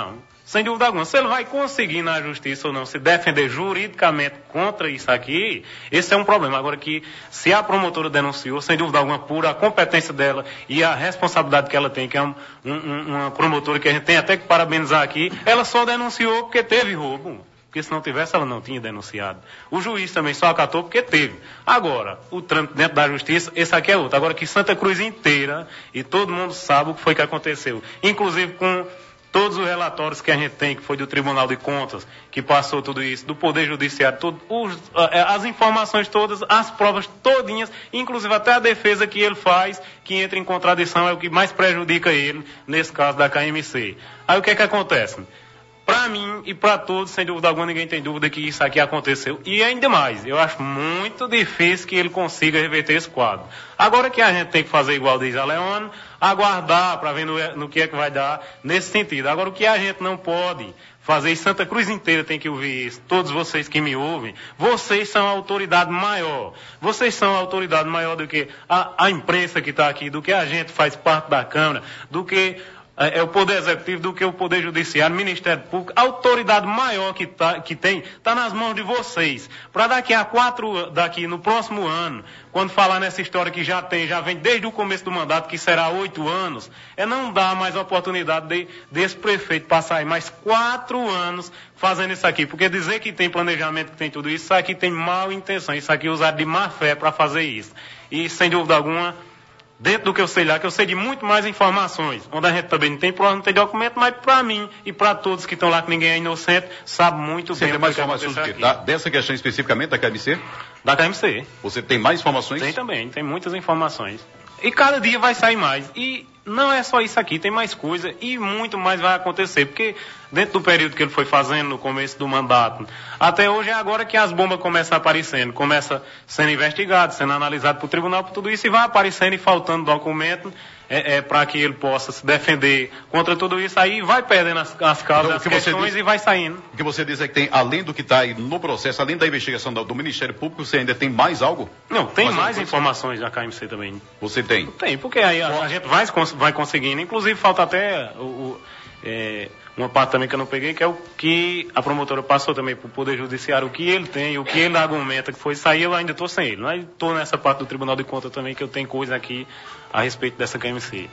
Sem dúvida alguma. Se ele vai conseguir na justiça ou não se defender juridicamente contra isso aqui, esse é um problema. Agora que se a promotora denunciou, sem dúvida alguma, por a competência dela e a responsabilidade que ela tem, que é um, um, uma promotora que a gente tem até que parabenizar aqui, ela só denunciou porque teve roubo. Porque se não tivesse, ela não tinha denunciado. O juiz também só acatou porque teve. Agora, o trâmite dentro da justiça, esse aqui é outro. Agora que Santa Cruz inteira, e todo mundo sabe o que foi que aconteceu. Inclusive com todos os relatórios que a gente tem, que foi do Tribunal de Contas, que passou tudo isso, do Poder Judiciário, tudo, os, as informações todas, as provas todinhas, inclusive até a defesa que ele faz, que entra em contradição, é o que mais prejudica ele, nesse caso da K M C. Aí o que é que acontece? Para mim e para todos, sem dúvida alguma, ninguém tem dúvida que isso aqui aconteceu. E ainda mais, eu acho muito difícil que ele consiga reverter esse quadro. Agora que a gente tem que fazer igual diz a Leone, aguardar para ver no, no que é que vai dar nesse sentido. Agora, o que a gente não pode fazer, e Santa Cruz inteira tem que ouvir isso, todos vocês que me ouvem, vocês são a autoridade maior. Vocês são a autoridade maior do que a, a imprensa que está aqui, do que a gente faz parte da Câmara, do que é o Poder Executivo, do que o Poder Judiciário, Ministério Público. A autoridade maior que, tá, que tem está nas mãos de vocês. Para daqui a quatro, daqui no próximo ano, quando falar nessa história que já tem, já vem desde o começo do mandato, que será oito anos, é não dar mais oportunidade de, desse prefeito passar aí mais quatro anos fazendo isso aqui. Porque dizer que tem planejamento, que tem tudo isso, isso aqui tem mal intenção, isso aqui é usado de má fé para fazer isso. E, sem dúvida alguma, dentro do que eu sei lá, que eu sei de muito mais informações, onde a gente também não tem prova, não tem documento, mas para mim e para todos que estão lá, que ninguém é inocente, sabe muito Você bem. Você tem mais informações do que? Da, dessa questão especificamente da K M C? Da K M C. Você tem mais informações? Tem também, tem muitas informações. E cada dia vai sair mais. E não é só isso aqui, tem mais coisa e muito mais vai acontecer, porque dentro do período que ele foi fazendo no começo do mandato, até hoje é agora que as bombas começam aparecendo, começa sendo investigado, sendo analisado por tribunal, por tudo isso, e vai aparecendo e faltando documento é, é, para que ele possa se defender contra tudo isso, aí vai perdendo as, as causas, então, as questões diz, e vai saindo. O que você diz é que tem, além do que está aí no processo, além da investigação do, do Ministério Público, você ainda tem mais algo? Não, tem mais, mais informações da K M C também. Você tem? Tem, porque aí a, a gente vai, vai conseguindo, inclusive falta até o, o, é, uma parte também que eu não peguei, que é o que a promotora passou também para o Poder Judiciário, o que ele tem, o que ele argumenta que foi sair, eu ainda estou sem ele. Mas estou nessa parte do Tribunal de Contas também, que eu tenho coisa aqui a respeito dessa K M C.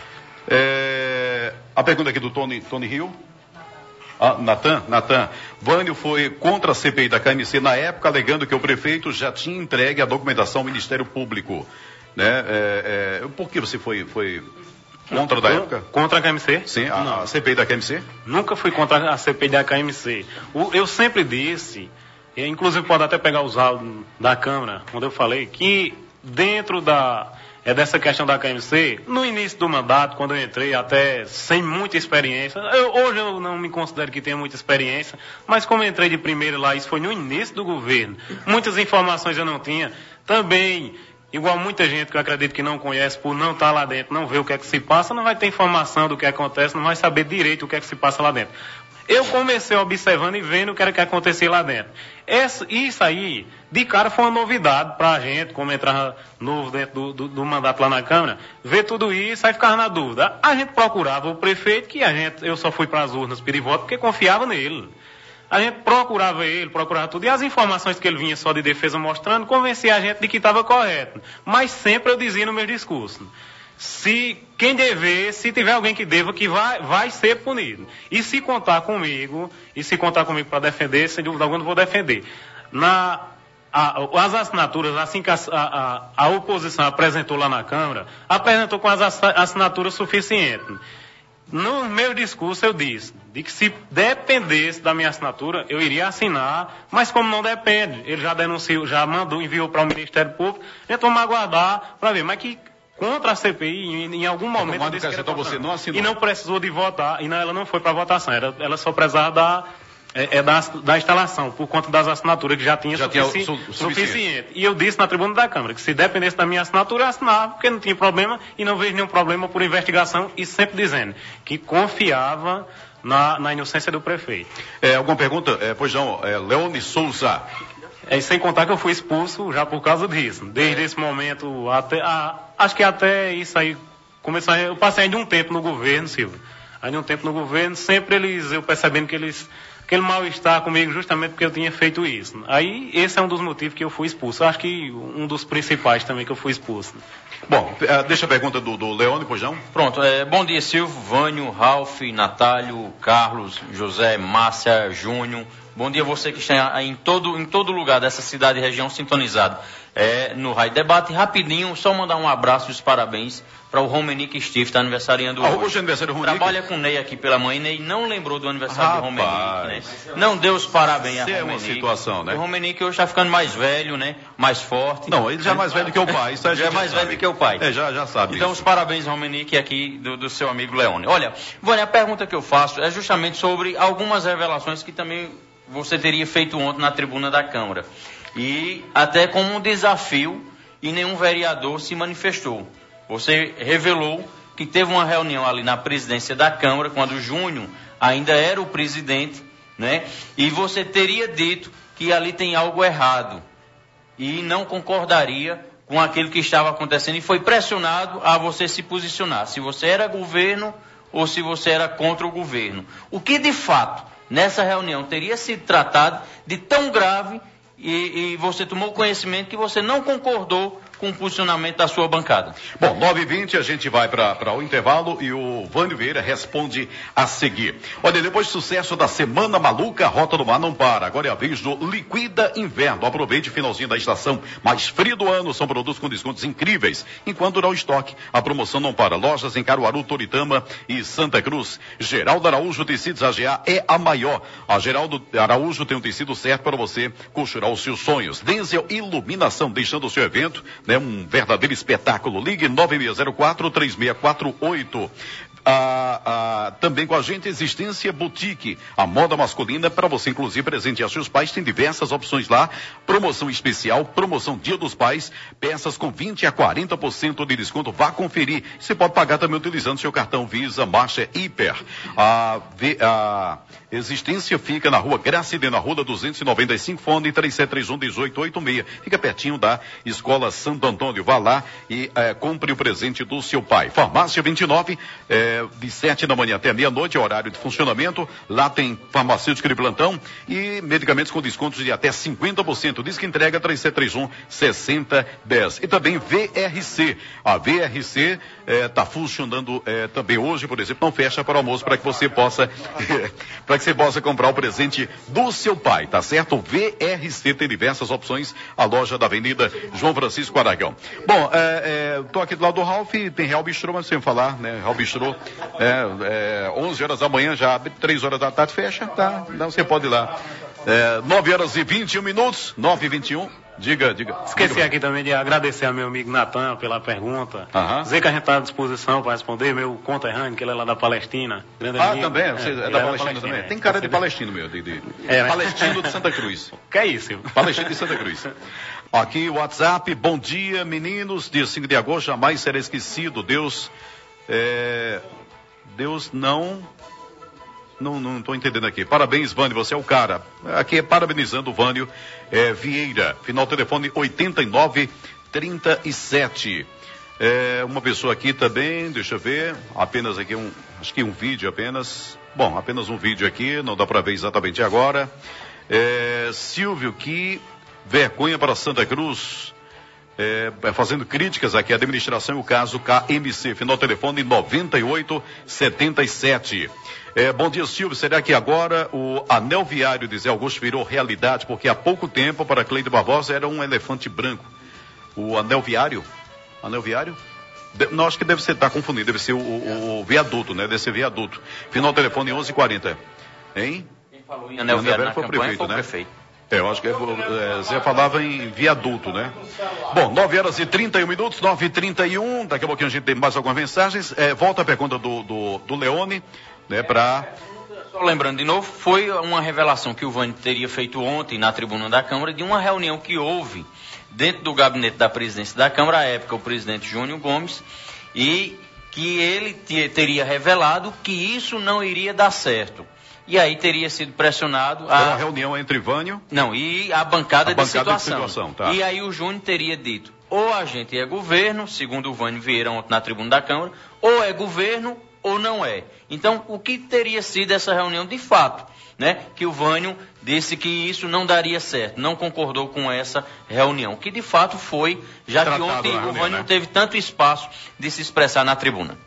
É, a pergunta aqui do Tony, Tony Rio. Ah, Natan, Natan, Vânio foi contra a C P I da K M C na época, alegando que o prefeito já tinha entregue a documentação ao Ministério Público. Né? É, é, por que você foi, foi contra da época? Contra a K M C? Sim, a, a C P I da K M C? Nunca fui contra a C P I da K M C. O, eu sempre disse, inclusive pode até pegar os áudios da Câmara, onde eu falei, que dentro da, é, dessa questão da K M C, no início do mandato, quando eu entrei, até sem muita experiência, eu, hoje eu não me considero que tenha muita experiência, mas como eu entrei de primeiro lá, isso foi no início do governo, muitas informações eu não tinha, também... Igual muita gente que eu acredito que não conhece, por não estar lá dentro, não ver o que é que se passa, não vai ter informação do que acontece, não vai saber direito o que é que se passa lá dentro. Eu comecei observando e vendo o que era que acontecia lá dentro. Essa, isso aí, de cara, foi uma novidade para a gente, como entrava novo dentro do, do, do mandato lá na Câmara, ver tudo isso, aí ficava na dúvida. A gente procurava o prefeito, que a gente, eu só fui para as urnas pedir voto porque confiava nele. A gente procurava ele, procurava tudo, e as informações que ele vinha só de defesa mostrando, convencia a gente de que estava correto. Mas sempre eu dizia no meu discurso, se quem dever, se tiver alguém que deva, que vai, vai ser punido. E se contar comigo, e se contar comigo para defender, sem dúvida alguma eu vou defender. Na, a, as assinaturas, assim que a, a, a oposição apresentou lá na Câmara, apresentou com as assinaturas suficientes. No meu discurso eu disse de que se dependesse da minha assinatura, eu iria assinar, mas como não depende, ele já denunciou, já mandou, enviou para o Ministério Público, então vamos aguardar para ver, mas que contra a C P I, em, em algum momento... Eu disse que então você não assinou. E não precisou de votar, e não, ela não foi para votação, ela, ela só precisava da... É, é da, da instalação, por conta das assinaturas que já tinha, já sufici tinha su suficiente. suficiente. E eu disse na tribuna da Câmara que se dependesse da minha assinatura, eu assinava, porque não tinha problema e não vejo nenhum problema por investigação, e sempre dizendo que confiava na, na inocência do prefeito. É, alguma pergunta? É, pois não, é, Leone Souza. É, sem contar que eu fui expulso já por causa disso. Desde é. esse momento até... A, acho que até isso aí começou... Eu passei ainda um tempo no governo, Silvio. Aí, de um tempo no governo, sempre eles, eu percebendo que eles, aquele mal-estar comigo justamente porque eu tinha feito isso. Aí, esse é um dos motivos que eu fui expulso. Eu acho que um dos principais também que eu fui expulso. Bom, deixa a pergunta do, do Leone, pois não? Pronto, é, bom dia, Silvio, Vânio, Ralf, Natálio, Carlos, José, Márcia, Júnior. Bom dia a você que está em todo, em todo lugar dessa cidade e região sintonizado é, no Rádio Debate. Rapidinho, só mandar um abraço e os parabéns para o Romenick Steve, está aniversariando ah, hoje. Hoje é aniversário do Romenick. Trabalha com o Ney aqui pela manhã, Ney não lembrou do aniversário Rapaz. do Romenick, né? Não deu os parabéns a Romenick. É uma situação, né? O Romenick hoje está ficando mais velho, né? Mais forte. Não, ele já é mais velho que o pai. Isso a gente já é mais sabe. velho que o pai. É, já, já sabe. Então, isso. os parabéns, Romenick, aqui do, do seu amigo Leone. Olha, Vânia, a pergunta que eu faço é justamente sobre algumas revelações que também você teria feito ontem na tribuna da Câmara. E até como um desafio, e nenhum vereador se manifestou. Você revelou que teve uma reunião ali na presidência da Câmara, quando o Júnior ainda era o presidente, né? E você teria dito que ali tem algo errado e não concordaria com aquilo que estava acontecendo e foi pressionado a você se posicionar, se você era governo ou se você era contra o governo. O que de fato, nessa reunião, teria sido tratado de tão grave e, e você tomou conhecimento que você não concordou com o posicionamento da sua bancada? Bom, nove e vinte a gente vai para o intervalo e o Vânio Vieira responde a seguir. Olha, depois do sucesso da Semana Maluca, a Rota do Mar não para. Agora é a vez do Liquida Inverno. Aproveite o finalzinho da estação mais fria do ano. São produtos com descontos incríveis. Enquanto durar o estoque, a promoção não para. Lojas em Caruaru, Toritama e Santa Cruz. Geraldo Araújo Tecidos A G A é a maior. A Geraldo Araújo tem um tecido certo para você costurar os seus sonhos. Denzel Iluminação, deixando o seu evento, né, um verdadeiro espetáculo. Ligue nove seis zero quatro, três seis quatro oito. Ah, ah, também com a gente, Existência Boutique, a moda masculina para você, inclusive, presentear seus pais. Tem diversas opções lá. Promoção especial, promoção Dia dos Pais, peças com vinte a quarenta por cento de desconto. Vá conferir. Você pode pagar também utilizando seu cartão Visa, Marcha Hiper. A, a Existência fica na rua Gracidena, na rua duzentos e noventa e cinco, fone três sete três um, um oito oito seis. Fica pertinho da Escola Santo Antônio. Vá lá e é, compre o presente do seu pai. Farmácia vinte e nove, é, de sete da manhã até meia-noite, é horário de funcionamento. Lá tem farmacêutico de plantão e medicamentos com descontos de até cinquenta por cento. Diz que entrega três sete três um, seis zero um zero. E também V R C. A V R C está é, funcionando é, também hoje, por exemplo, não fecha para o almoço, para que você possa para que você possa comprar o presente do seu pai, tá certo? V R C tem diversas opções, a loja da Avenida João Francisco Aragão. Bom, é, é, tô aqui do lado do Ralf, tem Real Bistrô, mas sem falar, né? Real Bistrô, é, é, onze horas da manhã, já abre, três horas da tarde, fecha, tá? Então você pode ir lá. É, nove horas e vinte e um minutos, nove e vinte e um. Diga, diga. Esqueci diga. aqui também de agradecer ao meu amigo Natan pela pergunta. Aham. Dizer que a gente está à disposição para responder. Meu conterrâneo, que ele é lá da Palestina. Grande Ah, amigo. também? Você é, é da Palestina também? É. Tem cara de palestino, meu. De, de... É, né? Palestino de Santa Cruz. Que é isso? Palestino de Santa Cruz. Aqui o WhatsApp, bom dia, meninos. Dia cinco de agosto, jamais será esquecido. Deus, é... Deus não... Não, não estou entendendo aqui. Parabéns, Vânio, você é o cara. Aqui é parabenizando o Vânio é, Vieira. Final telefone oitenta e nove, trinta e sete. É, uma pessoa aqui também, deixa eu ver. Apenas aqui um, acho que um vídeo apenas. Bom, apenas um vídeo aqui, não dá para ver exatamente agora. É, Silvio, que vergonha para Santa Cruz. É, fazendo críticas aqui à administração e o caso K M C. Final telefone noventa e oito, setenta e sete. É, bom dia, Silvio. Será que agora o anel viário de Zé Augusto virou realidade? Porque há pouco tempo, para Cleide Barbosa, era um elefante branco. O anel viário? Anel viário? De, não, acho que deve ser, tá confundindo, deve ser o, o, o viaduto, né? Deve ser viaduto. Final telefone onze e quarenta. Hein? Quem falou em anel viário na foi o campanha prefeito, foi o né? prefeito. É, eu acho que é, é, Zé falava em viaduto, né? Bom, nove horas e trinta e um minutos, nove e trinta e um, daqui a pouquinho a gente tem mais algumas mensagens. É, volta a pergunta do, do, do Leone, né, para... Só lembrando de novo, foi uma revelação que o Vânio teria feito ontem na tribuna da Câmara de uma reunião que houve dentro do gabinete da presidência da Câmara, à época o presidente Júnior Gomes, e que ele te, teria revelado que isso não iria dar certo. E aí teria sido pressionado a... Foi uma reunião entre Vânio... Não, e a bancada, a de bancada situação. de situação, tá. E aí o Júnior teria dito, ou a gente é governo, segundo o Vânio Vieira ontem na tribuna da Câmara, ou é governo, ou não é? Então, o que teria sido essa reunião de fato, né? Que o Vânio disse que isso não daria certo, não concordou com essa reunião, que de fato foi, já que ontem o Vânio não teve tanto espaço de se expressar na tribuna.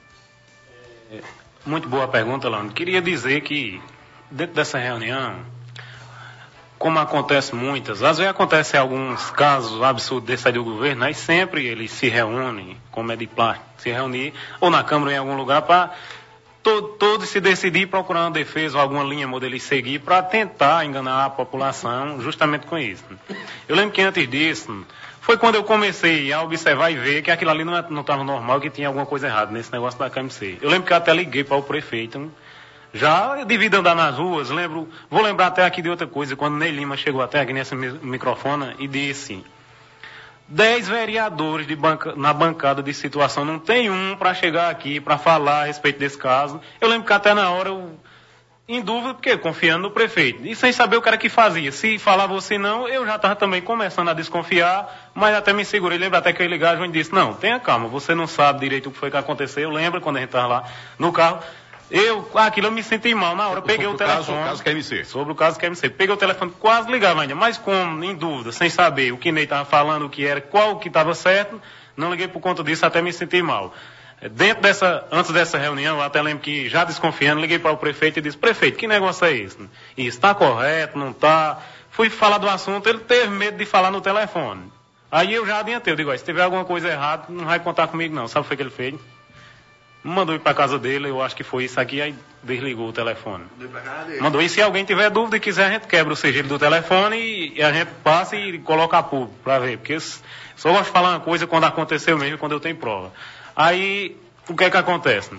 Muito boa pergunta, Leandro. Queria dizer que dentro dessa reunião, como acontece muitas, às vezes acontece alguns casos absurdos desse aí do governo, aí sempre eles se reúnem, como é de plástico, se reunir, ou na Câmara ou em algum lugar, para todos todo se decidir procurar uma defesa ou alguma linha modelo e seguir para tentar enganar a população justamente com isso. Eu lembro que antes disso, foi quando eu comecei a observar e ver que aquilo ali não estava normal, que tinha alguma coisa errada nesse negócio da K M C. Eu lembro que eu até liguei para o prefeito, já devido andar nas ruas, lembro, vou lembrar até aqui de outra coisa, quando Ney Lima chegou até aqui nesse microfone e disse: dez vereadores de banca, na bancada de situação, não tem um para chegar aqui para falar a respeito desse caso. Eu lembro que até na hora eu, em dúvida, porque confiando no prefeito, e sem saber o cara que fazia, se falava ou se não, eu já estava também começando a desconfiar, mas até me segurei, lembro até que eu ligava e disse: não, tenha calma, você não sabe direito o que foi que aconteceu. Eu lembro quando a gente estava lá no carro, Eu, aquilo eu me senti mal na hora, peguei o telefone. Sobre o caso K M C. Sobre o caso K M C. Peguei o telefone, quase ligava ainda, mas como, em dúvida, sem saber o que Ney estava falando, o que era, qual que estava certo, não liguei por conta disso, até me senti mal. Dentro dessa, antes dessa reunião, eu até lembro que, já desconfiando, liguei para o prefeito e disse: prefeito, que negócio é esse? Isso está correto, não está? Fui falar do assunto, ele teve medo de falar no telefone. Aí eu já adiantei, eu digo: se tiver alguma coisa errada, não vai contar comigo não. Sabe o que ele fez? Mandou ir para casa dele, eu acho que foi isso aqui, aí desligou o telefone. Mandou. E se alguém tiver dúvida e quiser, a gente quebra o sigilo do telefone e a gente passa e coloca a público para ver. Porque só gosto de falar uma coisa quando aconteceu mesmo, quando eu tenho prova. Aí, o que é que acontece?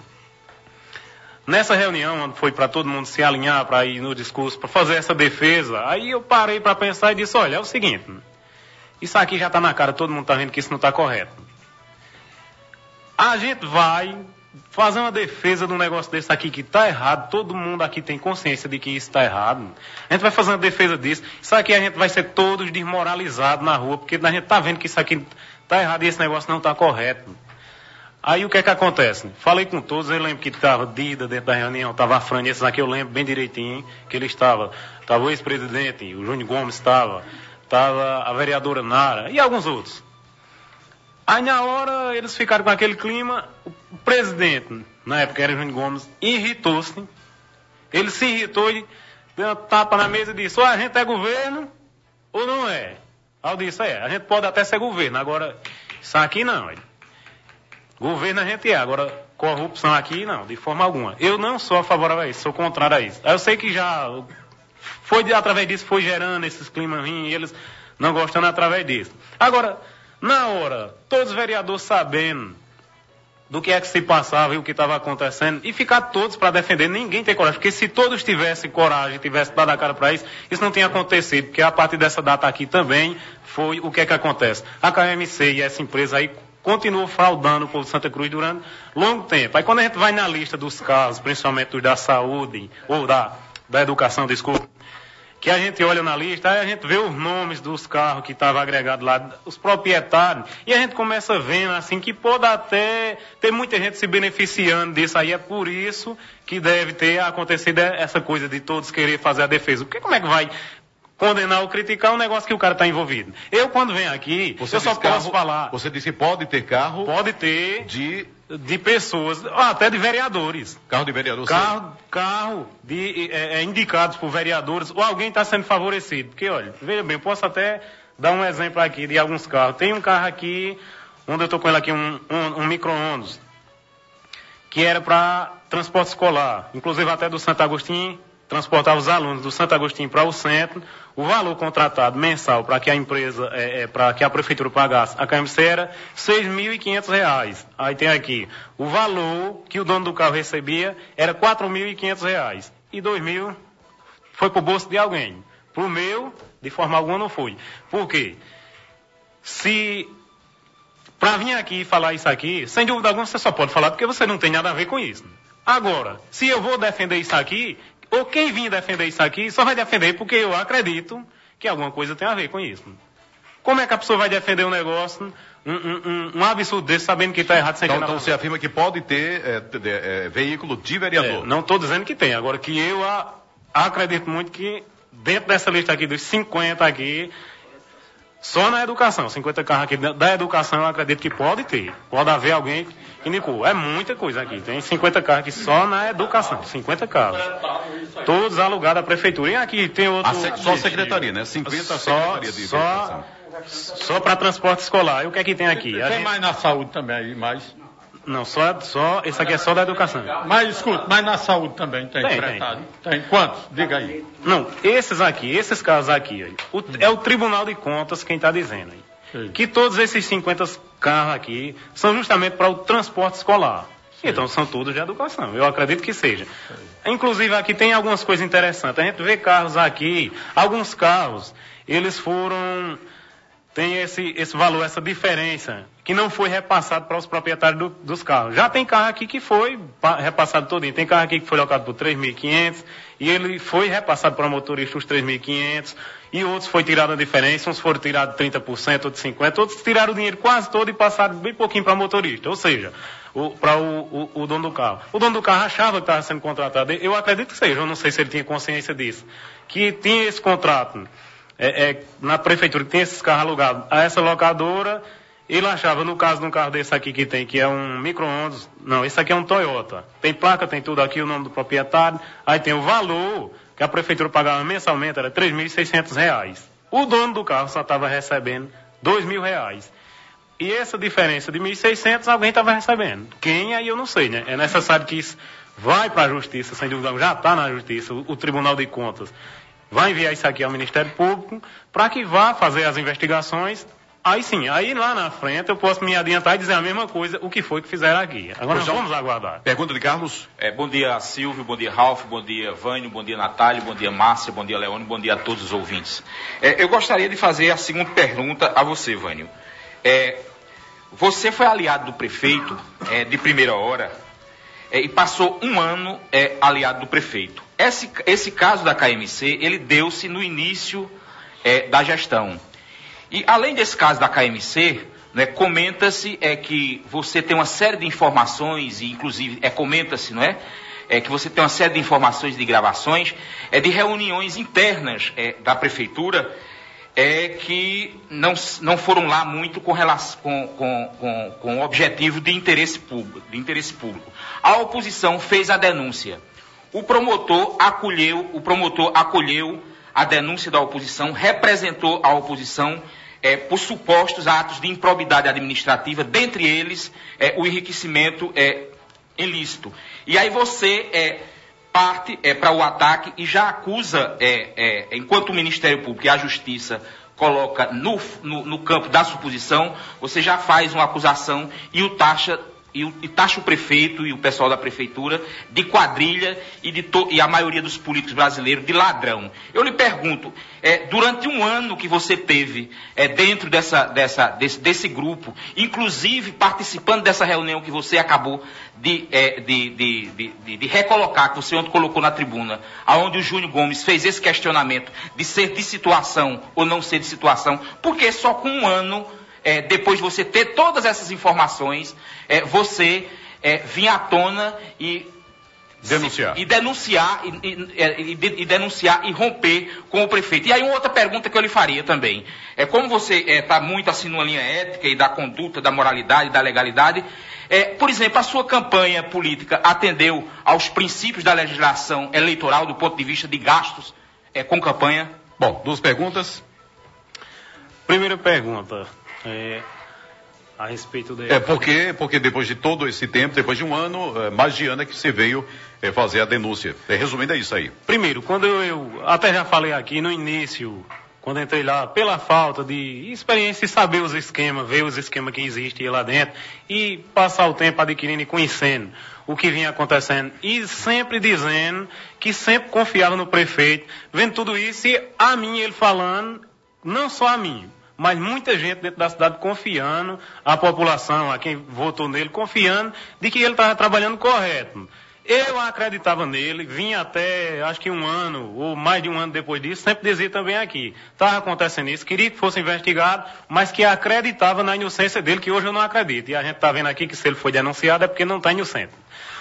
Nessa reunião, onde foi para todo mundo se alinhar, para ir no discurso, para fazer essa defesa, aí eu parei para pensar e disse: olha, é o seguinte, isso aqui já está na cara, todo mundo está vendo que isso não está correto. A gente vai fazer uma defesa de um negócio desse aqui que está errado, todo mundo aqui tem consciência de que isso está errado. A gente vai fazer uma defesa disso, isso aqui a gente vai ser todos desmoralizados na rua, porque a gente está vendo que isso aqui está errado e esse negócio não está correto. Aí o que é que acontece? Falei com todos, eu lembro que estava Dida dentro da reunião, estava a Frane, esses aqui eu lembro bem direitinho que ele estava. Estava o ex-presidente, o Júnior Gomes estava, estava a vereadora Nara e alguns outros. Aí na hora eles ficaram com aquele clima, o presidente, na época era o Júnior Gomes, irritou-se, ele se irritou e deu uma tapa na mesa e disse: ou a gente é governo ou não é. Aí eu disse: é, a gente pode até ser governo, agora isso aqui não. Governo a gente é, agora corrupção aqui não, de forma alguma. Eu não sou a favor a isso, sou contrário a isso. Aí eu sei que já foi, através disso, foi gerando esses climas ruins, e eles não gostando através disso. Agora, na hora, todos os vereadores sabendo do que é que se passava e o que estava acontecendo, e ficar todos para defender, ninguém tem coragem, porque se todos tivessem coragem, tivessem dado a cara para isso, isso não tinha acontecido, porque a partir dessa data aqui também foi o que é que acontece. A K M C e essa empresa aí continuou fraudando o povo de Santa Cruz durante longo tempo. Aí quando a gente vai na lista dos casos, principalmente os da saúde, ou da, da educação, desculpa, que a gente olha na lista, aí a gente vê os nomes dos carros que estavam agregados lá, os proprietários, e a gente começa vendo assim que pode até ter muita gente se beneficiando disso aí. É por isso que deve ter acontecido essa coisa de todos querer fazer a defesa. Porque como é que vai condenar ou criticar um negócio que o cara está envolvido? Eu, quando venho aqui, você eu só posso carro, falar... Você disse pode ter carro... Pode ter... De... De pessoas, até de vereadores. Carro de vereador, Carro, carro de, é, é, indicados por vereadores, ou alguém está sendo favorecido. Porque, olha, veja bem, eu posso até dar um exemplo aqui de alguns carros. Tem um carro aqui, onde eu estou com ele aqui, um, um, um micro-ônibus, que era para transporte escolar, inclusive até do Santo Agostinho, transportava os alunos do Santo Agostinho para o centro. O valor contratado mensal para que a empresa, é, é, para que a prefeitura pagasse a K M C era seis mil e quinhentos reais. Aí tem aqui, o valor que o dono do carro recebia era quatro mil e quinhentos reais. E dois mil foi para o bolso de alguém. Para o meu, de forma alguma, não foi. Por quê? Se... Para vir aqui e falar isso aqui, sem dúvida alguma você só pode falar porque você não tem nada a ver com isso. Agora, se eu vou defender isso aqui... Ou quem vinha defender isso aqui só vai defender porque eu acredito que alguma coisa tem a ver com isso. Como é que a pessoa vai defender um negócio, um, um, um absurdo desse, sabendo que está errado sem Então, ter então nada? você afirma que pode ter é, de- é, veículo de vereador. É, não estou dizendo que tem, agora que eu a, acredito muito que dentro dessa lista aqui, dos cinquenta aqui, só na educação, cinquenta carros aqui da educação, eu acredito que pode ter. Pode haver alguém que indicou. É muita coisa aqui. Tem cinquenta carros aqui só na educação. cinquenta carros. Todos alugados à prefeitura. E aqui tem outro... A sec- só a secretaria, né? cinquenta Só, secretaria de só, educação. só para transporte escolar. E o que é que tem aqui? A Tem gente- mais na saúde também aí, mais. Não, só, só... Esse aqui é só da educação. Mas escuta, mas na saúde também tem, Tem, empretado. Tem. Quantos? Diga aí. Não, esses aqui, esses casos aqui, aí, o- é o Tribunal de Contas quem está dizendo aí. Sim. Que todos esses cinquenta carros aqui são justamente para o transporte escolar. Então são todos de educação, eu acredito que seja. Inclusive aqui tem algumas coisas interessantes. A gente vê carros aqui, alguns carros, eles foram... Tem esse, esse valor, essa diferença, que não foi repassado para os proprietários do- dos carros. Já tem carro aqui que foi pa- repassado todinho. Tem carro aqui que foi locado por três mil e quinhentos e ele foi repassado para o motorista os três mil e quinhentos e outros foi tirada a diferença, uns foram tirados trinta por cento, outros cinquenta por cento, outros tiraram o dinheiro quase todo e passaram bem pouquinho para o motorista. Ou seja, para o, o, o dono do carro. O dono do carro achava que estava sendo contratado. Eu acredito que seja, eu não sei se ele tinha consciência disso. Que tinha esse contrato. É, é, na prefeitura que tem esses carros alugados a essa locadora, ele achava, no caso de um carro desse aqui que tem, que é um micro-ondas, não, esse aqui é um Toyota, tem placa, tem tudo aqui, o nome do proprietário, aí tem o valor que a prefeitura pagava mensalmente, era três mil e seiscentos reais. O dono do carro só estava recebendo dois mil reais. E essa diferença de mil e seiscentos alguém estava recebendo. Quem, aí eu não sei, né? É necessário que isso vai para a justiça, sem dúvida, já está na justiça, o, o Tribunal de Contas vai enviar isso aqui ao Ministério Público para que vá fazer as investigações. Aí sim, aí lá na frente eu posso me adiantar e dizer a mesma coisa, o que foi que fizeram aqui. Agora nós vamos aguardar. Pergunta de Carlos. É, bom dia, Silvio, bom dia, Ralf, bom dia, Vânio, bom dia, Natália, bom dia, Márcia, bom dia, Leone, bom dia a todos os ouvintes. É, eu gostaria de fazer a segunda pergunta a você, Vânio. É, você foi aliado do prefeito é, de primeira hora é, e passou um ano é, aliado do prefeito. Esse, esse caso da K M C, ele deu-se no início é, da gestão. E além desse caso da K M C, né, comenta-se é, que você tem uma série de informações, e inclusive é, comenta-se, não é? É, que você tem uma série de informações de gravações, é, de reuniões internas é, da prefeitura, é, que não, não foram lá muito com, relação, com, com, com, com o objetivo de interesse público, de interesse público. A oposição fez a denúncia. O promotor acolheu, o promotor acolheu a denúncia da oposição, representou a oposição é, por supostos atos de improbidade administrativa, dentre eles é, o enriquecimento é, ilícito. E aí você é, parte é, para o ataque e já acusa, é, é, enquanto o Ministério Público e a Justiça coloca no, no, no campo da suposição, você já faz uma acusação e o taxa E, o, e taxa o prefeito e o pessoal da prefeitura de quadrilha e, de to, e a maioria dos políticos brasileiros de ladrão. Eu lhe pergunto, é, durante um ano que você teve é, dentro dessa, dessa, desse, desse grupo, inclusive participando dessa reunião que você acabou de, é, de, de, de, de, de recolocar, que você ontem colocou na tribuna, aonde o Júnior Gomes fez esse questionamento de ser de situação ou não ser de situação, porque só com um ano... É, depois de você ter todas essas informações, é, você é, vir à tona e denunciar se, e, denunciar, e, e, e, e denunciar e romper com o prefeito. E aí uma outra pergunta que eu lhe faria também. É, como você está é, muito assim numa linha ética e da conduta, da moralidade, da legalidade, é, por exemplo, a sua campanha política atendeu aos princípios da legislação eleitoral do ponto de vista de gastos é, com campanha? Bom, duas perguntas. Primeira pergunta. É, a respeito de... É porque, porque depois de todo esse tempo, depois de um ano, é, mais de ano é que você veio é, fazer a denúncia. É, resumindo, é isso aí. Primeiro, quando eu, eu até já falei aqui no início, quando entrei lá, pela falta de experiência e saber os esquemas, ver os esquemas que existem lá dentro e passar o tempo adquirindo e conhecendo o que vinha acontecendo e sempre dizendo que sempre confiava no prefeito, vendo tudo isso e a mim ele falando, não só a mim, mas muita gente dentro da cidade confiando, a população, a quem votou nele, confiando de que ele estava trabalhando correto. Eu acreditava nele, vinha até, acho que um ano, ou mais de um ano depois disso, sempre dizia também aqui, estava acontecendo isso, queria que fosse investigado, mas que acreditava na inocência dele, que hoje eu não acredito. E a gente está vendo aqui que se ele foi denunciado é porque não está inocente.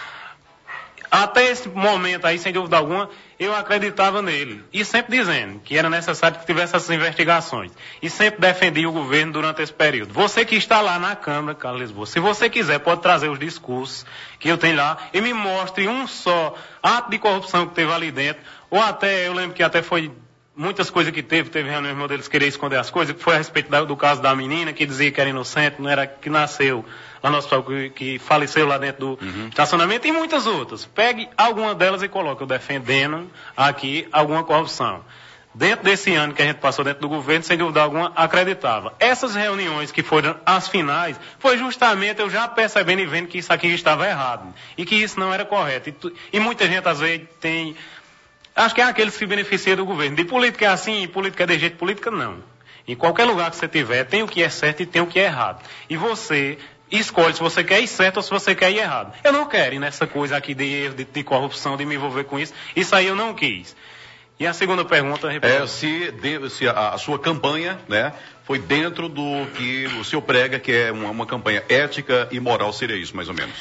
Até esse momento aí, sem dúvida alguma, eu acreditava nele. E sempre dizendo que era necessário que tivesse essas investigações. E sempre defendi o governo durante esse período. Você que está lá na Câmara, Carlos Lisboa, se você quiser, pode trazer os discursos que eu tenho lá e me mostre um só ato de corrupção que teve ali dentro. Ou até, eu lembro que até foi muitas coisas que teve, teve reuniões modelos querer esconder as coisas, que foi a respeito da, do caso da menina que dizia que era inocente, não era que nasceu lá no hospital, que, que faleceu lá dentro do uhum. estacionamento, e muitas outras. Pegue alguma delas e coloque eu defendendo aqui alguma corrupção. Dentro desse ano que a gente passou dentro do governo, sem dúvida alguma, acreditava. Essas reuniões que foram as finais, foi justamente eu já percebendo e vendo que isso aqui estava errado, e que isso não era correto. E, tu, e muita gente, às vezes, tem... Acho que é aqueles que se beneficiam do governo. De política é assim, política é de jeito, política não. Em qualquer lugar que você tiver, tem o que é certo e tem o que é errado. E você escolhe se você quer ir certo ou se você quer ir errado. Eu não quero ir nessa coisa aqui de erro, de, de corrupção, de me envolver com isso. Isso aí eu não quis. E a segunda pergunta... É se, de, se a, a sua campanha, né, foi dentro do que o senhor prega, que é uma, uma campanha ética e moral, seria isso, mais ou menos?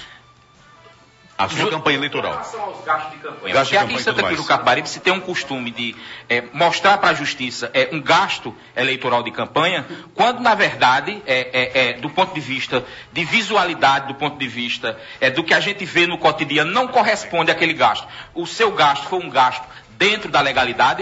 A sua Ju... campanha eleitoral. Em relação aos gastos de campanha. Porque aqui em Santa Cruz do Capibaribe se tem um costume de é, mostrar para a justiça é, um gasto eleitoral de campanha, quando na verdade, é, é, é, do ponto de vista de visualidade, do ponto de vista é, do que a gente vê no cotidiano, não corresponde àquele gasto. O seu gasto foi um gasto dentro da legalidade?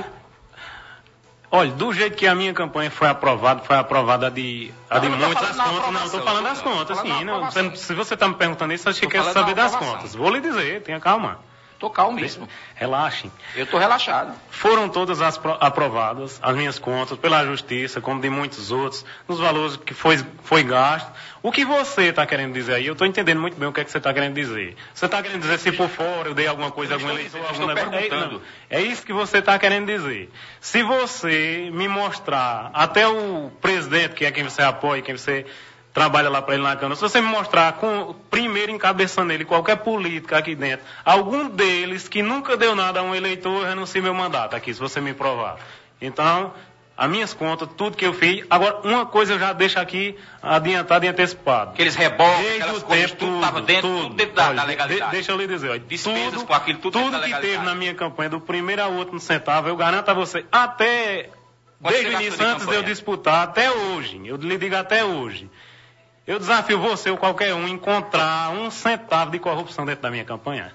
Olha, do jeito que a minha campanha foi aprovada, foi aprovada a de, a de muitas contas. Não, estou falando das contas, sim. Não, se você está me perguntando isso, acho que quer saber das contas. Vou lhe dizer, tenha calma. Estou calmíssimo. Relaxem. Eu estou relaxado. Foram todas as aprovadas, as minhas contas, pela Justiça, como de muitos outros, nos valores que foi, foi gasto. O que você está querendo dizer aí, eu estou entendendo muito bem o que é que você está querendo dizer. Você está querendo dizer se por fora eu dei alguma coisa, algum eleitor, algum negócio. É, é isso que você está querendo dizer. Se você me mostrar, até o presidente, que é quem você apoia, quem você trabalha lá para ele na Câmara, se você me mostrar, com, primeiro encabeçando ele, qualquer política aqui dentro, algum deles que nunca deu nada a um eleitor, eu renuncio meu mandato aqui, se você me provar. Então, as minhas contas, tudo que eu fiz. Agora, uma coisa eu já deixo aqui adiantado e antecipado. Aqueles reboques, aquelas coisas, tudo estava dentro, tudo, tudo dentro da, olha, da legalidade. De, deixa eu lhe dizer, olha, despesas tudo, com aquilo, tudo, tudo que teve na minha campanha, do primeiro ao último centavo, eu garanto a você, até, desde o início, antes de eu disputar, até hoje, eu lhe digo até hoje, eu desafio você ou qualquer um encontrar um centavo de corrupção dentro da minha campanha.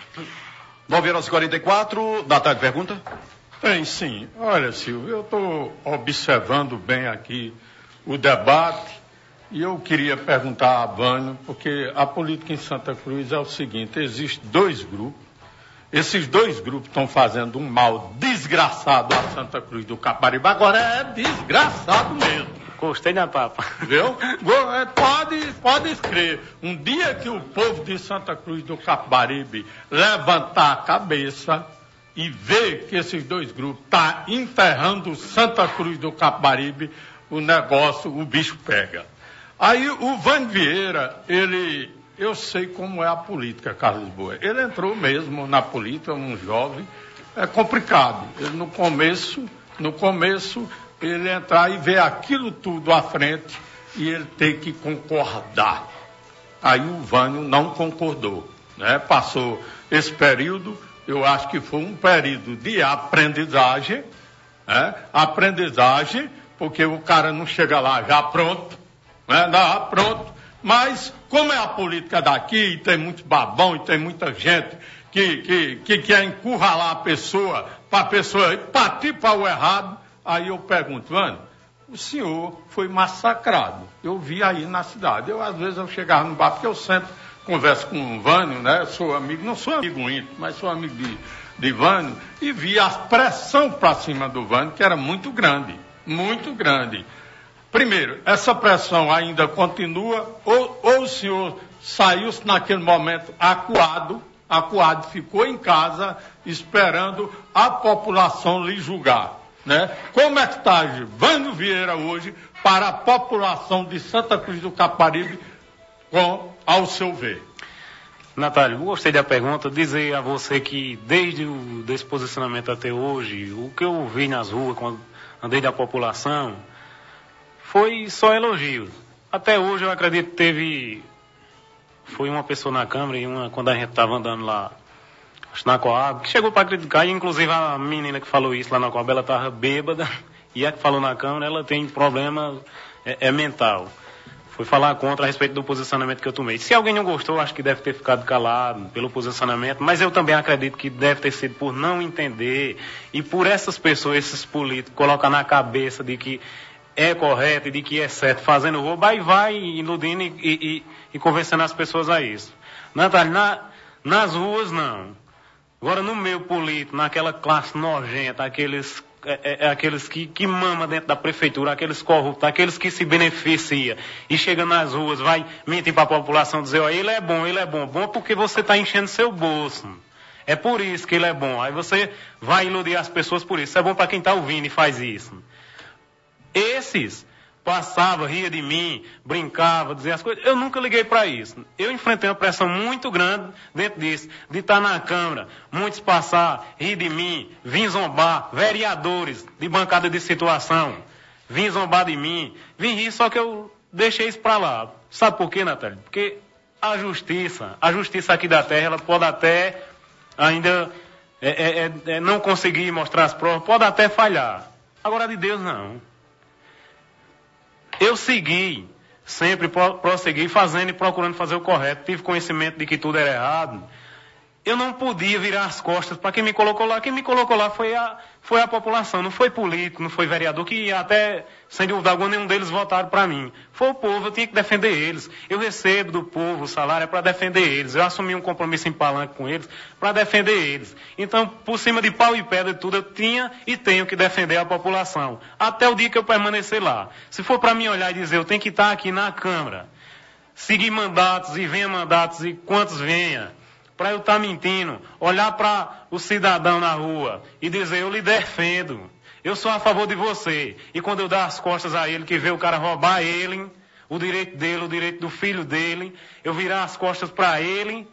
nove horas e quarenta e quatro, da tarde, pergunta? Tem sim. Olha, Silvio, eu estou observando bem aqui o debate e eu queria perguntar a Vânia, porque a política em Santa Cruz é o seguinte, existem dois grupos, esses dois grupos estão fazendo um mal desgraçado a Santa Cruz do Capibaribe, agora é desgraçado mesmo. Gostei da papa. Viu? Pode, pode escrever. Um dia que o povo de Santa Cruz do Capibaribe levantar a cabeça e ver que esses dois grupos estão enterrando Santa Cruz do Capibaribe, o negócio, o bicho pega. Aí o Vânio Vieira, ele, eu sei como é a política, Carlos Lisboa. Ele entrou mesmo na política, um jovem, é complicado. Ele no começo, no começo, ele entrar e ver aquilo tudo à frente e ele ter que concordar. Aí o Vânio não concordou, né? Passou esse período, eu acho que foi um período de aprendizagem, né? Aprendizagem, porque o cara não chega lá já pronto, né? Não, pronto. Mas como é a política daqui, e tem muito babão, e tem muita gente que, que, que quer encurralar a pessoa, para a pessoa partir para o errado, aí eu pergunto, Vânio, o senhor foi massacrado. Eu vi aí na cidade. Eu, às vezes, eu chegava no bar, porque eu sempre converso com o Vânio, né? Sou amigo, não sou amigo íntimo, mas sou amigo de, de Vânio, e vi a pressão para cima do Vânio, que era muito grande, muito grande. Primeiro, essa pressão ainda continua, ou, ou o senhor saiu naquele momento acuado, acuado, ficou em casa esperando a população lhe julgar. Né? Como é que está Vânio Vieira hoje para a população de Santa Cruz do Capibaribe, com, ao seu ver? Natália, gostei da pergunta, dizer a você que desde o desse posicionamento até hoje, o que eu vi nas ruas, quando andei da população, foi só elogios. Até hoje eu acredito que teve, foi uma pessoa na Câmara e uma, quando a gente estava andando lá, acho na Coab, que chegou para criticar, e inclusive a menina que falou isso lá na Coab, ela estava bêbada, e a que falou na Câmara, ela tem problema é, é mental. Foi falar contra a respeito do posicionamento que eu tomei. Se alguém não gostou, acho que deve ter ficado calado pelo posicionamento, mas eu também acredito que deve ter sido por não entender e por essas pessoas, esses políticos, colocar na cabeça de que é correto e de que é certo, fazendo roubo, aí vai iludindo e, e, e convencendo as pessoas a isso. Natália, na, nas ruas não. Agora no meio político, naquela classe nojenta, aqueles... É, é, aqueles que, que mamam dentro da prefeitura, aqueles corruptos, aqueles que se beneficiam e chegam nas ruas, vai mentir para a população, dizer, ó, ele é bom, ele é bom, bom porque você está enchendo seu bolso. É por isso que ele é bom. Aí você vai iludir as pessoas por isso. Isso é bom para quem está ouvindo e faz isso. Esses passavam, ria de mim, brincava, dizia as coisas. Eu nunca liguei para isso. Eu enfrentei uma pressão muito grande dentro disso, de estar na Câmara, muitos passar, rir de mim, vim zombar, vereadores de bancada de situação, vim zombar de mim, vim rir, só que eu deixei isso para lá. Sabe por quê, Natália? Porque a justiça, a justiça aqui da terra, ela pode até ainda é, é, é, não conseguir mostrar as provas, pode até falhar. Agora de Deus não. Eu segui, sempre prossegui fazendo e procurando fazer o correto. Tive conhecimento de que tudo era errado. Eu não podia virar as costas para quem me colocou lá. Quem me colocou lá foi a, foi a população, não foi político, não foi vereador, que até, sem dúvida alguma, nenhum deles votaram para mim. Foi o povo, eu tinha que defender eles. Eu recebo do povo o salário para defender eles. Eu assumi um compromisso em palanque com eles para defender eles. Então, por cima de pau e pedra e tudo, eu tinha e tenho que defender a população. Até o dia que eu permanecer lá. Se for para mim olhar e dizer, eu tenho que estar aqui na Câmara, seguir mandatos e venha mandatos e quantos venha, para eu estar mentindo, olhar para o cidadão na rua e dizer, eu lhe defendo, eu sou a favor de você. E quando eu dar as costas a ele, que vê o cara roubar ele, o direito dele, o direito do filho dele, eu virar as costas para ele,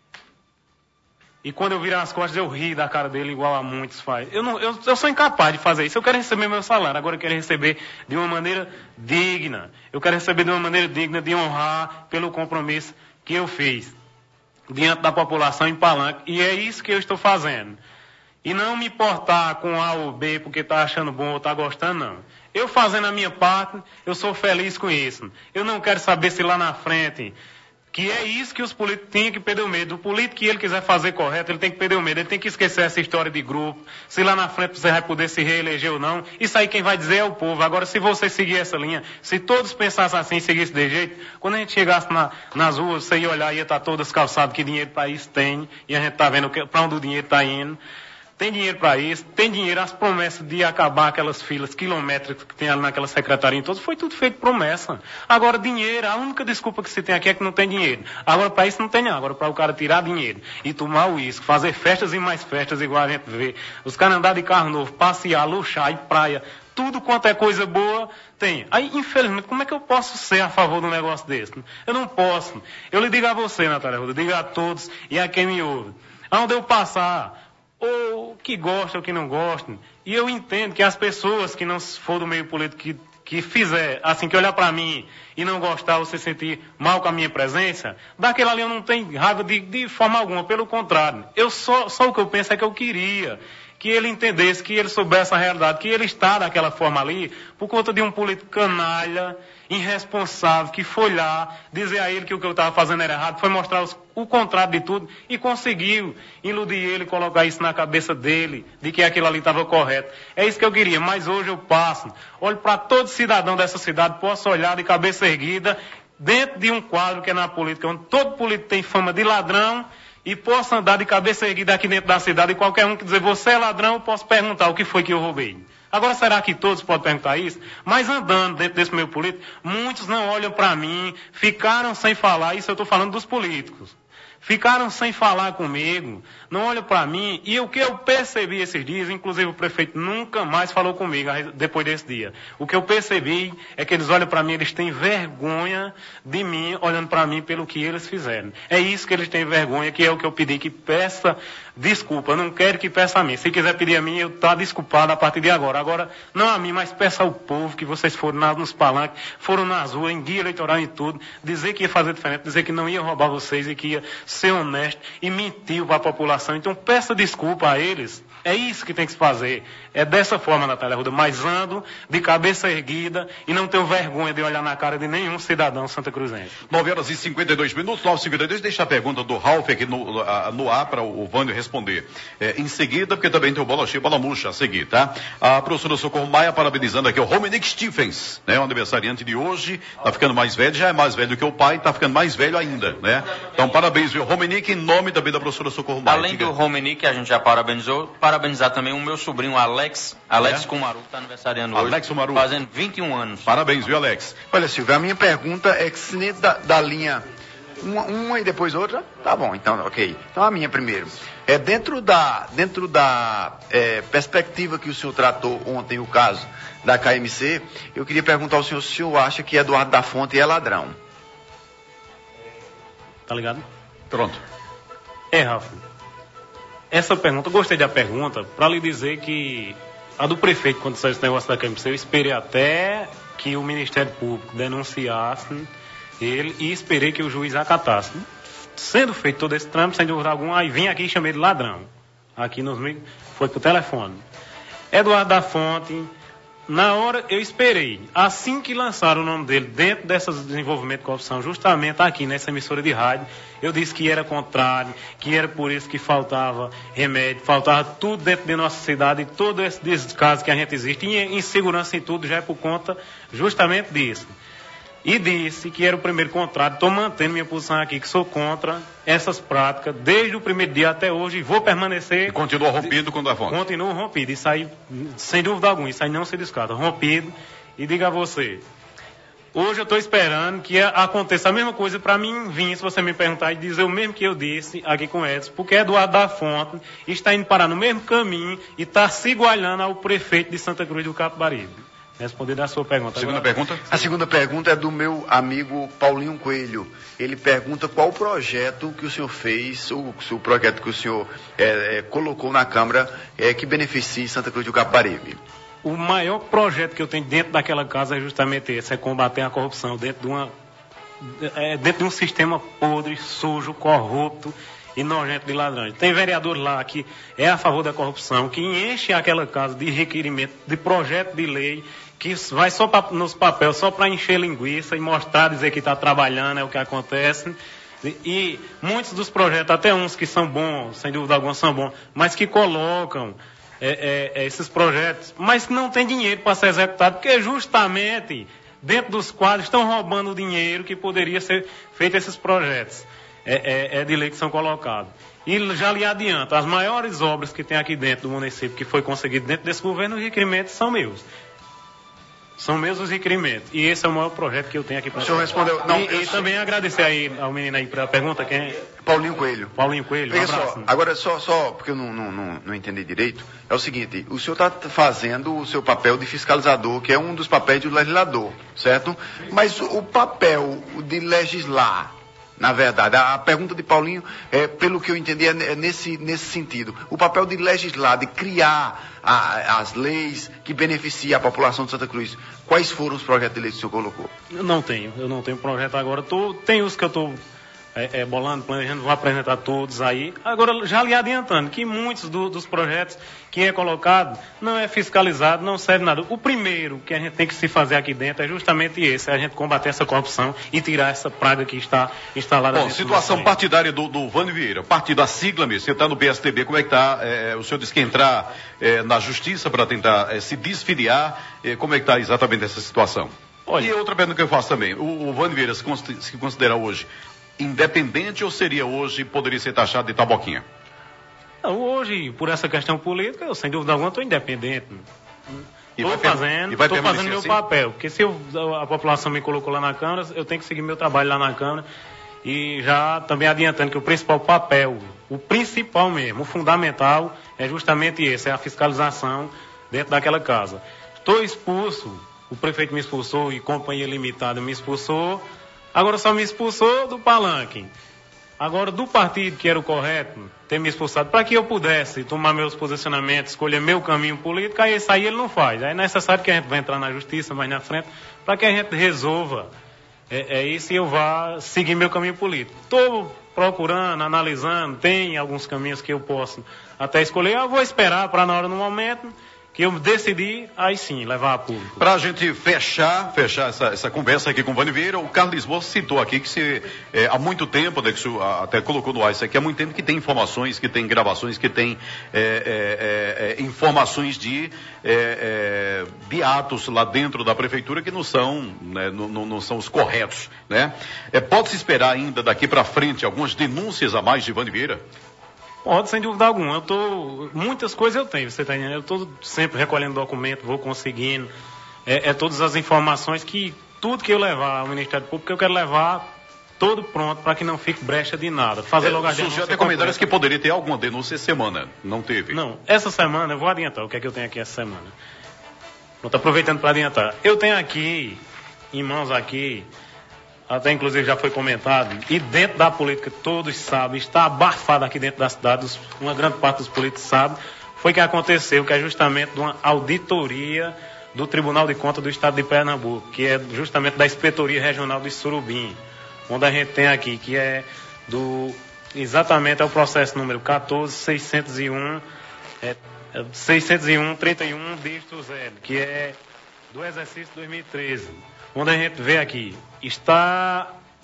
e quando eu virar as costas eu ri da cara dele igual a muitos fazem. Eu, não, eu, eu sou incapaz de fazer isso. Eu quero receber meu salário, agora eu quero receber de uma maneira digna. Eu quero receber de uma maneira digna de honrar pelo compromisso que eu fiz diante da população em palanque, e é isso que eu estou fazendo. E não me importar com A ou B porque está achando bom ou está gostando, não. Eu fazendo a minha parte, eu sou feliz com isso. Eu não quero saber se lá na frente, que é isso que os políticos têm que perder o medo. O político que ele quiser fazer correto, ele tem que perder o medo, ele tem que esquecer essa história de grupo, se lá na frente você vai poder se reeleger ou não. Isso aí quem vai dizer é o povo. Agora, se você seguir essa linha, se todos pensassem assim e seguissem de jeito, quando a gente chegasse na, nas ruas, você ia olhar e ia estar todas calçadas, que dinheiro para isso tem, e a gente está vendo para onde o dinheiro está indo. Tem dinheiro para isso, tem dinheiro, as promessas de acabar aquelas filas quilométricas que tem ali naquela secretaria todas, foi tudo feito promessa. Agora, dinheiro, a única desculpa que se tem aqui é que não tem dinheiro. Agora, para isso não tem não. Agora, para o cara tirar dinheiro e tomar o uísque, fazer festas e mais festas, igual a gente vê, os caras andar de carro novo, passear, luxar, ir praia, tudo quanto é coisa boa, tem. Aí, infelizmente, como é que eu posso ser a favor de um negócio desse? Eu não posso. Eu lhe digo a você, Natália Arruda, digo a todos e a quem me ouve. Aonde eu passar, ou que gostam ou que não gostam, e eu entendo que as pessoas que não for do meio político, que, que fizer, assim, que olhar para mim e não gostar ou se sentir mal com a minha presença, daquela ali eu não tenho raiva de, de forma alguma, pelo contrário, eu só, só o que eu penso é que eu queria que ele entendesse, que ele soubesse a realidade, que ele está daquela forma ali por conta de um político canalha, irresponsável, que foi lá dizer a ele que o que eu estava fazendo era errado, foi mostrar os, o contrário de tudo e conseguiu iludir ele, colocar isso na cabeça dele, de que aquilo ali estava correto. É isso que eu queria, mas hoje eu passo, olho para todo cidadão dessa cidade, posso olhar de cabeça erguida, dentro de um quadro que é na política, onde todo político tem fama de ladrão, e posso andar de cabeça erguida aqui dentro da cidade, e qualquer um que dizer, você é ladrão, eu posso perguntar o que foi que eu roubei. Agora, será que todos podem perguntar isso? Mas andando dentro desse meio político, muitos não olham para mim, ficaram sem falar, isso eu estou falando dos políticos. ficaram sem falar comigo, não olham para mim, e o que eu percebi esses dias, inclusive o prefeito nunca mais falou comigo depois desse dia. O que eu percebi é que eles olham para mim, eles têm vergonha de mim, olhando para mim pelo que eles fizeram. É isso que eles têm vergonha, que é o que eu pedi, que peça desculpa. Eu não quero que peça a mim. Se quiser pedir a mim, eu estou desculpado a partir de agora. Agora, não a mim, mas peça ao povo que vocês foram nos palanques, foram nas ruas, em dia eleitoral e tudo, dizer que ia fazer diferente, dizer que não ia roubar vocês e que ia ser honesto e mentiu para a população. Então, peça desculpa a eles. É isso que tem que se fazer. É dessa forma, Natália Arruda, mas ando de cabeça erguida e não tenho vergonha de olhar na cara de nenhum cidadão santacruzense. nove horas e cinquenta e dois minutos, nove e cinquenta e dois, deixa a pergunta do Ralf aqui no, no ar para o Vânio responder. É, em seguida, porque também tem o Bola Cheia, Bola Murcha a seguir, tá? A professora Socorro Maia parabenizando aqui o Romenick Stephens, né? O aniversariante de hoje, tá ficando mais velho, já é mais velho do que o pai, tá ficando mais velho ainda, né? Então, parabéns, viu, Romenick, em nome também da professora Socorro Maia. Além do Romenick, que a gente já parabenizou, parabenizar também o meu sobrinho Alex, Alex é? Kumaru, que está aniversariando hoje. Alex Kumaru. Fazendo vinte e um anos. Parabéns, viu, Alex? Olha, Silvio, a minha pergunta é que se dentro da, da linha uma, uma e depois outra, tá bom, então, ok. Então a minha primeiro. É dentro da, dentro da é, perspectiva que o senhor tratou ontem, o caso da K M C, eu queria perguntar ao senhor se o senhor acha que Eduardo da Fonte é ladrão. Tá ligado? Pronto. É, Rafa. Essa pergunta, eu gostei da pergunta, para lhe dizer que a do prefeito, quando saiu esse negócio da K M C, eu esperei até que o Ministério Público denunciasse ele e esperei que o juiz acatasse. Sendo feito todo esse trâmite, sem dúvida alguma, aí vim aqui e chamei de ladrão. Aqui nos meios, foi pro telefone. Eduardo da Fonte, na hora eu esperei. Assim que lançaram o nome dele dentro desse desenvolvimento de corrupção, justamente aqui nessa emissora de rádio, eu disse que era contrário, que era por isso que faltava remédio, faltava tudo dentro de nossa cidade, e todo esse descaso que a gente existe, e insegurança em tudo, já é por conta justamente disso. E disse que era o primeiro contrário, estou mantendo minha posição aqui, que sou contra essas práticas, desde o primeiro dia até hoje, e vou permanecer... E continua rompido com o da Fonte? Continuo rompido, isso aí, sem dúvida alguma, isso aí não se descarta, rompido, e diga a você... Hoje eu estou esperando que aconteça a mesma coisa para mim vir, se você me perguntar, e dizer o mesmo que eu disse aqui com Edson, porque Eduardo da Fonte está indo parar no mesmo caminho e está se igualando ao prefeito de Santa Cruz do Capibaribe. Responder a sua pergunta. Segunda Agora, pergunta? A segunda pergunta é do meu amigo Paulinho Coelho. Ele pergunta qual o projeto que o senhor fez, o, o projeto que o senhor é, é, colocou na Câmara é, que beneficie Santa Cruz do Capibaribe. O maior projeto que eu tenho dentro daquela casa é justamente esse, é combater a corrupção dentro de, uma, é, dentro de um sistema podre, sujo, corrupto e nojento de ladrões. Tem vereador lá que é a favor da corrupção, que enche aquela casa de requerimento, de projeto de lei, que vai só pra, nos papéis, só para encher linguiça e mostrar, dizer que está trabalhando, é o que acontece. E, e muitos dos projetos, até uns que são bons, sem dúvida alguma são bons, mas que colocam é, é, esses projetos, mas que não tem dinheiro para ser executado, porque justamente dentro dos quadros estão roubando o dinheiro que poderia ser feito esses projetos. É, é, é de lei que são colocados. E já lhe adianto, as maiores obras que tem aqui dentro do município, que foi conseguido dentro desse governo, os requerimentos são meus. São meus os requerimentos. E esse é o maior projeto que eu tenho aqui para... O senhor respondeu... Não, e, e também agradecer aí ao menino aí para a pergunta, quem é? Paulinho Coelho. Paulinho Coelho, Veja um abraço. só, agora só, só porque eu não, não, não, não entendi direito, é o seguinte, o senhor está fazendo o seu papel de fiscalizador, que é um dos papéis do legislador, certo? Mas o, o papel de legislar, na verdade, a, a pergunta de Paulinho, é, pelo que eu entendi, é nesse, nesse sentido. O papel de legislar, de criar a, as leis que beneficiam a população de Santa Cruz. Quais foram os projetos de lei que o senhor colocou? Eu não tenho, eu não tenho projeto agora. Tô, tem os que eu estou é, é, bolando, planejando, vou apresentar todos aí. Agora, já lhe adiantando, que muitos do, dos projetos que é colocado não é fiscalizado, não serve nada. O primeiro que a gente tem que se fazer aqui dentro é justamente esse, é a gente combater essa corrupção e tirar essa praga que está instalada. Bom, situação partidária do, do Vânio Vieira, partido, a sigla mesmo, você está no P S T B, como é que está? É, o senhor disse que entrar é, na justiça para tentar é, se desfiliar, é, como é que está exatamente essa situação? Olha, e outra pergunta que eu faço também, o, o Vânio Vieira se, se considera hoje independente ou seria hoje, poderia ser taxado de taboquinha? Não, hoje, por essa questão política, eu sem dúvida alguma estou independente. Estou fazendo, estou fazendo meu assim? papel, porque se eu, a população me colocou lá na Câmara, eu tenho que seguir meu trabalho lá na Câmara e já também adiantando que o principal papel, o principal mesmo, o fundamental, é justamente esse, é a fiscalização dentro daquela casa. Estou expulso, o prefeito me expulsou e Companhia Limitada me expulsou, agora só me expulsou do palanque. Agora, do partido que era o correto, ter me expulsado, para que eu pudesse tomar meus posicionamentos, escolher meu caminho político, aí isso aí ele não faz. Aí é necessário que a gente vá entrar na justiça mais na frente, para que a gente resolva é, é isso e eu vá seguir meu caminho político. Estou procurando, analisando, tem alguns caminhos que eu posso até escolher, eu vou esperar para na hora, no momento que eu decidi, aí sim, levar a público. Para a gente fechar, fechar essa, essa conversa aqui com o Vânio Vieira, o Carlos Lisboa citou aqui que se, é, há muito tempo, né, que isso, até colocou no ar isso aqui, há muito tempo que tem informações, que tem gravações, que tem é, é, é, informações de, é, é, de atos lá dentro da prefeitura que não são, né, não, não, não são os corretos, né? É, pode-se esperar ainda daqui para frente algumas denúncias a mais de Vânio Vieira? Pode, sem dúvida alguma. Eu tô, muitas coisas eu tenho, você está entendendo? Eu estou sempre recolhendo documento, vou conseguindo. É, é todas as informações que, tudo que eu levar ao Ministério Público, eu quero levar todo pronto para que não fique brecha de nada. Fazer é, logo a denúncia. Surgiu até comentários que poderia ter alguma denúncia essa semana. Não teve? Não, essa semana, eu vou adiantar o que é que eu tenho aqui essa semana. Pronto, aproveitando para adiantar. Eu tenho aqui, em mãos aqui, até inclusive já foi comentado, e dentro da política todos sabem, está abafado aqui dentro da cidade, uma grande parte dos políticos sabe, foi que aconteceu, que é justamente uma auditoria do Tribunal de Contas do Estado de Pernambuco, que é justamente da Inspetoria Regional de Surubim, onde a gente tem aqui, que é do, exatamente é o processo número quatorze, seiscentos e um, é, seiscentos e um, trinta e um, dígito zero, que é do exercício dois mil e treze. Onde a gente vê aqui, está,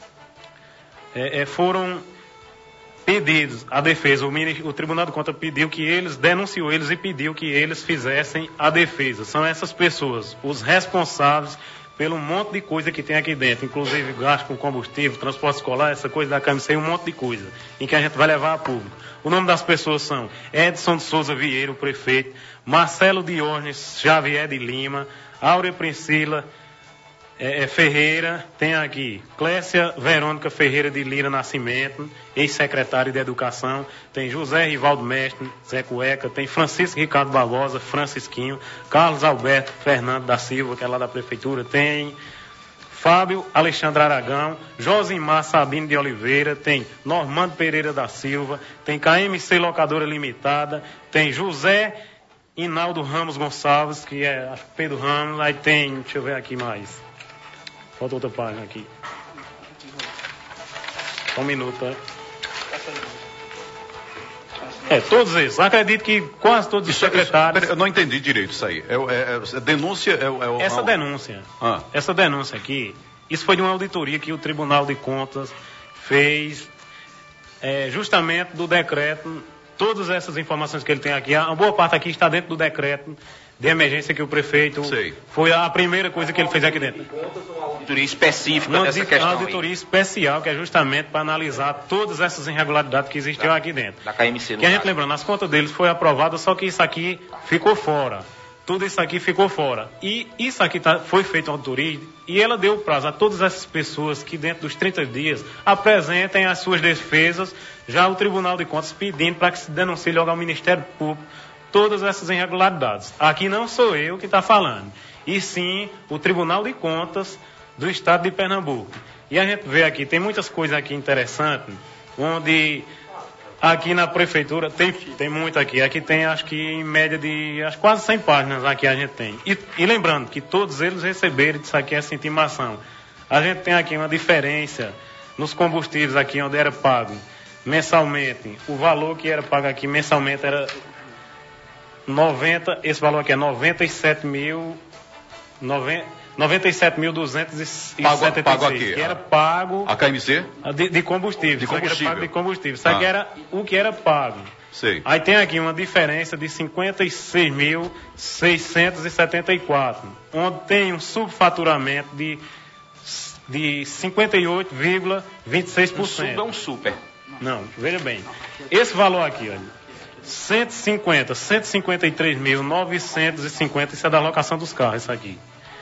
é, é, foram pedidos a defesa, o, o Tribunal de Contas pediu que eles, denunciou eles e pediu que eles fizessem a defesa. São essas pessoas, os responsáveis pelo monte de coisa que tem aqui dentro, inclusive gasto com combustível, transporte escolar, essa coisa da camisa, um monte de coisa, em que a gente vai levar a público. O nome das pessoas são Edson de Souza Vieira, o prefeito, Marcelo Diógenes Xavier de Lima, Áurea Priscila É, é Ferreira, tem aqui Clécia Verônica Ferreira de Lira Nascimento, ex-secretário de Educação, tem José Rivaldo Mestre, Zé Cueca, tem Francisco Ricardo Barbosa, Francisquinho, Carlos Alberto Fernando da Silva, que é lá da Prefeitura, tem Fábio Alexandre Aragão, Josimar Sabino de Oliveira, tem Normando Pereira da Silva, tem K M C Locadora Limitada, tem José Inaldo Ramos Gonçalves, que é acho que Pedro Ramos, aí tem, deixa eu ver aqui mais. Falta outra página aqui. Só um minuto, né? É, todos esses. Acredito que quase todos os secretários... Isso, eu não entendi direito isso aí. É, é, é denúncia... É, é, essa denúncia, ah. essa denúncia aqui, isso foi de uma auditoria que o Tribunal de Contas fez é, justamente do decreto. Todas essas informações que ele tem aqui, a boa parte aqui está dentro do decreto de emergência que o prefeito... Sei. Foi a primeira coisa que ele fez aqui dentro. Uma auditoria específica uma dessa questão. Uma auditoria aí. especial, que é justamente para analisar todas essas irregularidades que existiam da, aqui dentro. Da K M C. Que a gente lembrando, as contas deles foi aprovada, só que isso aqui ficou fora. Tudo isso aqui ficou fora. E isso aqui tá, foi feito uma auditoria e ela deu prazo a todas essas pessoas que dentro dos trinta dias apresentem as suas defesas, já o Tribunal de Contas pedindo para que se denuncie logo ao Ministério Público todas essas irregularidades. Aqui não sou eu que está falando, e sim o Tribunal de Contas do Estado de Pernambuco. E a gente vê aqui, tem muitas coisas aqui interessantes, onde aqui na prefeitura, tem, tem muito aqui, aqui tem acho que em média de acho, quase cem páginas aqui a gente tem. E, e lembrando que todos eles receberam disso aqui essa intimação. A gente tem aqui uma diferença nos combustíveis aqui onde era pago mensalmente, o valor que era pago aqui mensalmente era noventa, esse valor aqui é noventa e sete mil noventa e sete mil duzentos e setenta e seis, que era pago a K M C de, de combustível, de combustível. Isso aqui era pago de combustível, isso aqui ah. era o que era pago. Sei. Aí tem aqui uma diferença de cinquenta e seis mil seiscentos e setenta e quatro, onde tem um subfaturamento de de cinquenta e oito vírgula vinte e seis por cento. Um sub é um super. Não, veja bem. Esse valor aqui, olha, cento e cinquenta, cento e cinquenta e três mil novecentos e cinquenta, isso é da alocação dos carros, isso aqui.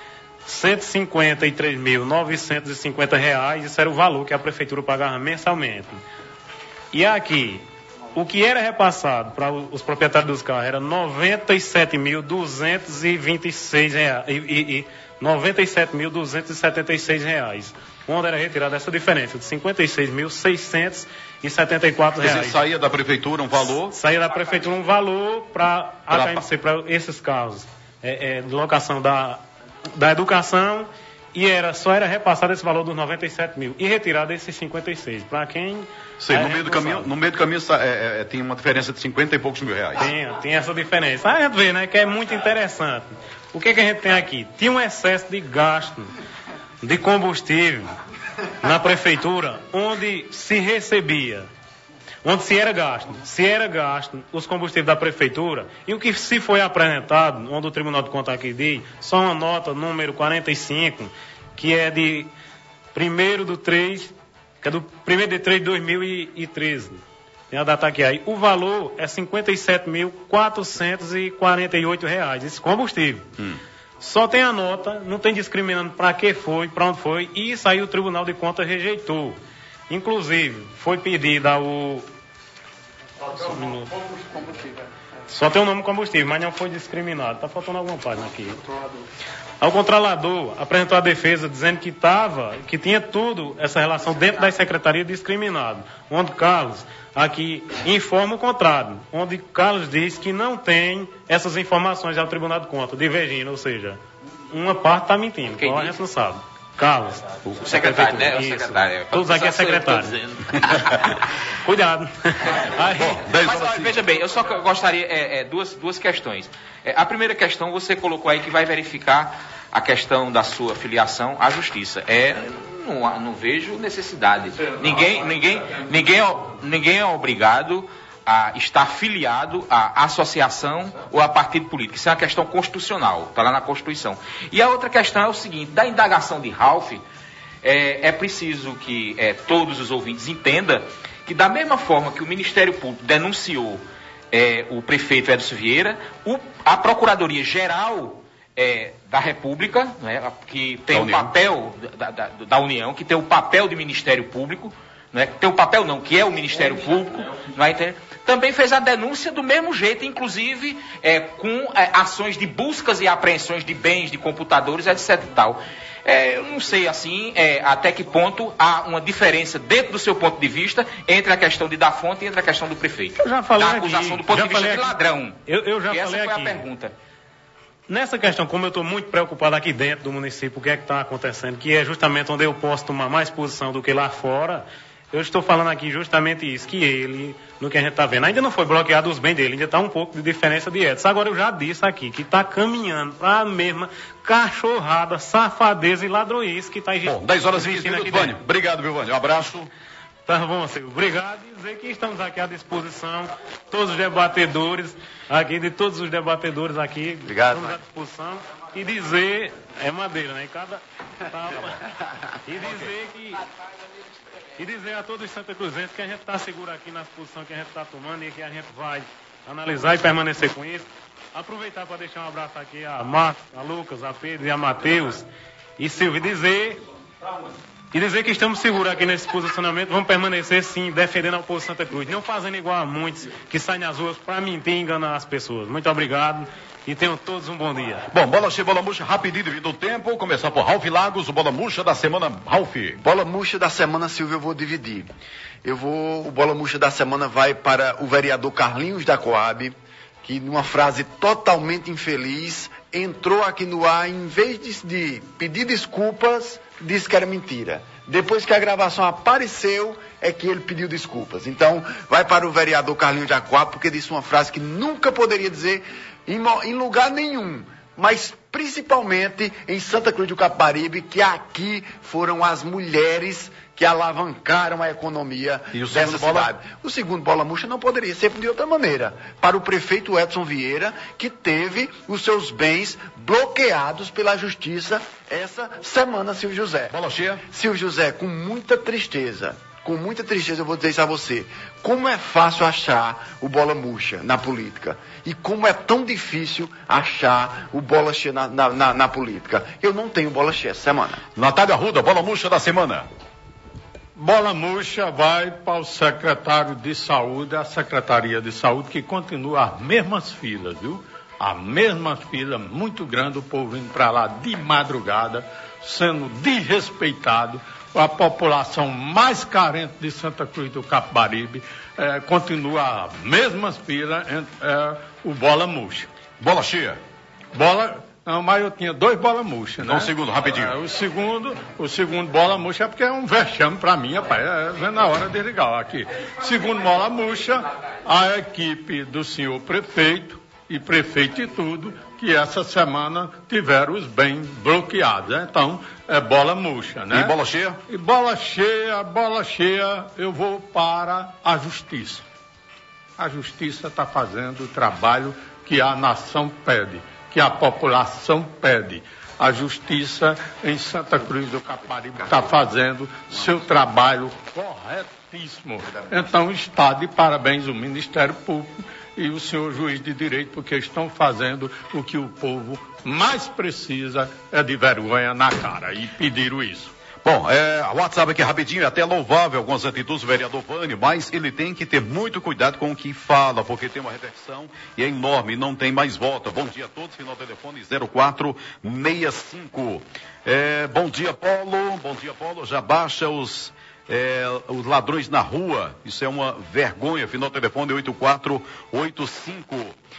cento e cinquenta e três mil novecentos e cinquenta reais, isso era o valor que a prefeitura pagava mensalmente. E aqui, o que era repassado para os proprietários dos carros era noventa e sete mil duzentos e vinte e seis reais, e, e, e noventa e sete mil duzentos e setenta e seis reais, onde era retirada essa diferença de cinquenta e seis mil seiscentos e setenta e quatro reais. Quer dizer, saía da prefeitura um valor? Saía da prefeitura um valor para a K M C, para esses carros, é, é, de locação da, da educação, e era, só era repassado esse valor dos noventa e sete mil e retirado esses cinquenta e seis. Para quem... Sei, no, meio do caminho, no meio do caminho é, é, tem uma diferença de cinquenta e poucos mil reais. Tem, tem essa diferença. A gente vê, né, que é muito interessante. O que, que a gente tem aqui? Tinha um excesso de gasto de combustível na prefeitura, onde se recebia, onde se era gasto, se era gasto os combustíveis da prefeitura, e o que se foi apresentado, onde o Tribunal de Contas aqui diz, só uma nota número quarenta e cinco, que é de primeiro do três, que é do primeiro de três de dois mil e treze. Tem a data aqui aí. O valor é cinquenta e sete mil quatrocentos e quarenta e oito reais, esse combustível. Hum. Só tem a nota, não tem discriminando para que foi, para onde foi, e isso aí o Tribunal de Contas rejeitou. Inclusive, foi pedido ao... Só tem o nome combustível, mas não foi discriminado. Está faltando alguma página aqui. Ao controlador apresentou a defesa dizendo que estava, que tinha tudo essa relação dentro da secretaria discriminado, onde Carlos aqui informa o contrário, onde Carlos diz que não tem essas informações ao Tribunal de Contas, divergindo, ou seja, uma parte está mentindo, qual a gente não sabe. Carlos, o secretário, né? O secretário. Todos aqui é secretário. Cuidado. Aí, Bom, mas olha, veja bem, eu só gostaria é, é, duas, duas questões. É, a primeira questão, você colocou aí que vai verificar a questão da sua filiação à justiça. É, não, não vejo necessidade. Ninguém, ninguém, ninguém, ninguém é obrigado a estar filiado à associação ou a partido político. Isso é uma questão constitucional, está lá na Constituição. E a outra questão é o seguinte, da indagação de Ralph, é, é preciso que é, todos os ouvintes entendam que da mesma forma que o Ministério Público denunciou é, o prefeito Edson Vieira, o, a Procuradoria-Geral é, da República, né, que tem o papel da, da, da União, que tem o papel de Ministério Público, né, tem o papel não, que é o Ministério Público, não é, também fez a denúncia do mesmo jeito, inclusive é, com é, ações de buscas e apreensões de bens, de computadores, etc e tal. É, eu não sei assim é, até que ponto há uma diferença dentro do seu ponto de vista entre a questão de dar fonte e entre a questão do prefeito. Eu já falei da acusação aqui, do ponto já de vista falei de aqui. ladrão. Eu, eu já e falei essa foi aqui. a pergunta. Nessa questão, como eu estou muito preocupado aqui dentro do município, o que é que está acontecendo, que é justamente onde eu posso tomar mais posição do que lá fora, eu estou falando aqui justamente isso, que ele, no que a gente está vendo, ainda não foi bloqueado os bens dele, ainda está um pouco de diferença de Edson. Agora eu já disse aqui que está caminhando para a mesma cachorrada, safadeza e ladroice que está existindo. Bom, dez horas e vinte minutos, Vânio. Obrigado, meu Vânio. Um abraço. Tá bom, Silvio. Obrigado e dizer que estamos aqui à disposição, todos os debatedores, aqui, de todos os debatedores aqui. Obrigado. Estamos à disposição. E dizer, é madeira, né? Cada tapa. E dizer que. E dizer a todos os Santa Cruzenses que a gente está seguro aqui na posição que a gente está tomando e que a gente vai analisar e permanecer com isso. Aproveitar para deixar um abraço aqui a Marcos, a Lucas, a Pedro e a Matheus. E Silvio, dizer. E dizer que estamos seguros aqui nesse posicionamento, vamos permanecer sim, defendendo a oposição Santa Cruz, não fazendo igual a muitos que saem nas ruas para mentir e enganar as pessoas. Muito obrigado e tenham todos um bom dia. Bom, bola cheia, bola murcha, rapidinho devido ao tempo, começar por Ralph Lagos, o bola murcha da semana, Ralph. Bola murcha da semana, Silvio, eu vou dividir. Eu vou, o bola murcha da semana vai para o vereador Carlinhos da Coab, que numa frase totalmente infeliz, entrou aqui no ar, em vez de, de pedir desculpas, disse que era mentira. Depois que a gravação apareceu, é que ele pediu desculpas. Então, vai para o vereador Carlinhos de Coab, porque disse uma frase que nunca poderia dizer em, em lugar nenhum. Mas principalmente em Santa Cruz do Capibaribe, que aqui foram as mulheres que alavancaram a economia dessa cidade. O segundo bola murcha não poderia ser de outra maneira. Para o prefeito Edson Vieira, que teve os seus bens bloqueados pela justiça essa semana, Silvio José. Bola cheia. Silvio José, com muita tristeza, com muita tristeza eu vou dizer isso a você. Como é fácil achar o bola murcha na política. E como é tão difícil achar o bola cheia na, na, na, na política. Eu não tenho bola cheia essa semana. Natália Arruda, bola murcha da semana. Bola murcha vai para o secretário de saúde, a Secretaria de Saúde, que continua as mesmas filas, viu? As mesmas filas, muito grande, o povo indo para lá de madrugada, sendo desrespeitado. A população mais carente de Santa Cruz do Capibaribe eh, continua as mesmas filas, eh, o bola murcha. Bola cheia. Bola... Não, mas eu tinha dois bola murcha, né? Então, o segundo, rapidinho. É, o segundo, o segundo bola murcha é porque é um vexame pra mim, rapaz. É, é na hora de ligar aqui. Segundo bola murcha, a equipe do senhor prefeito e prefeito e tudo, que essa semana tiveram os bens bloqueados, né? Então, é bola murcha, né? E bola cheia? E bola cheia, bola cheia, eu vou para a justiça. A justiça está fazendo o trabalho que a nação pede, que a população pede. A justiça em Santa Cruz do Capibaribe está fazendo seu trabalho corretíssimo. Então está de parabéns o Ministério Público e o senhor juiz de direito, porque estão fazendo o que o povo mais precisa, é de vergonha na cara, e pediram isso. Bom, é, o WhatsApp aqui rapidinho, é até louvável algumas atitudes do vereador Vânio, mas ele tem que ter muito cuidado com o que fala, porque tem uma reversão e é enorme, não tem mais volta. Bom dia a todos, final telefone zero quatro seis cinco. É, bom dia, Paulo, bom dia, Paulo, já baixa os, é, os ladrões na rua, isso é uma vergonha, final telefone oito quatro oito cinco.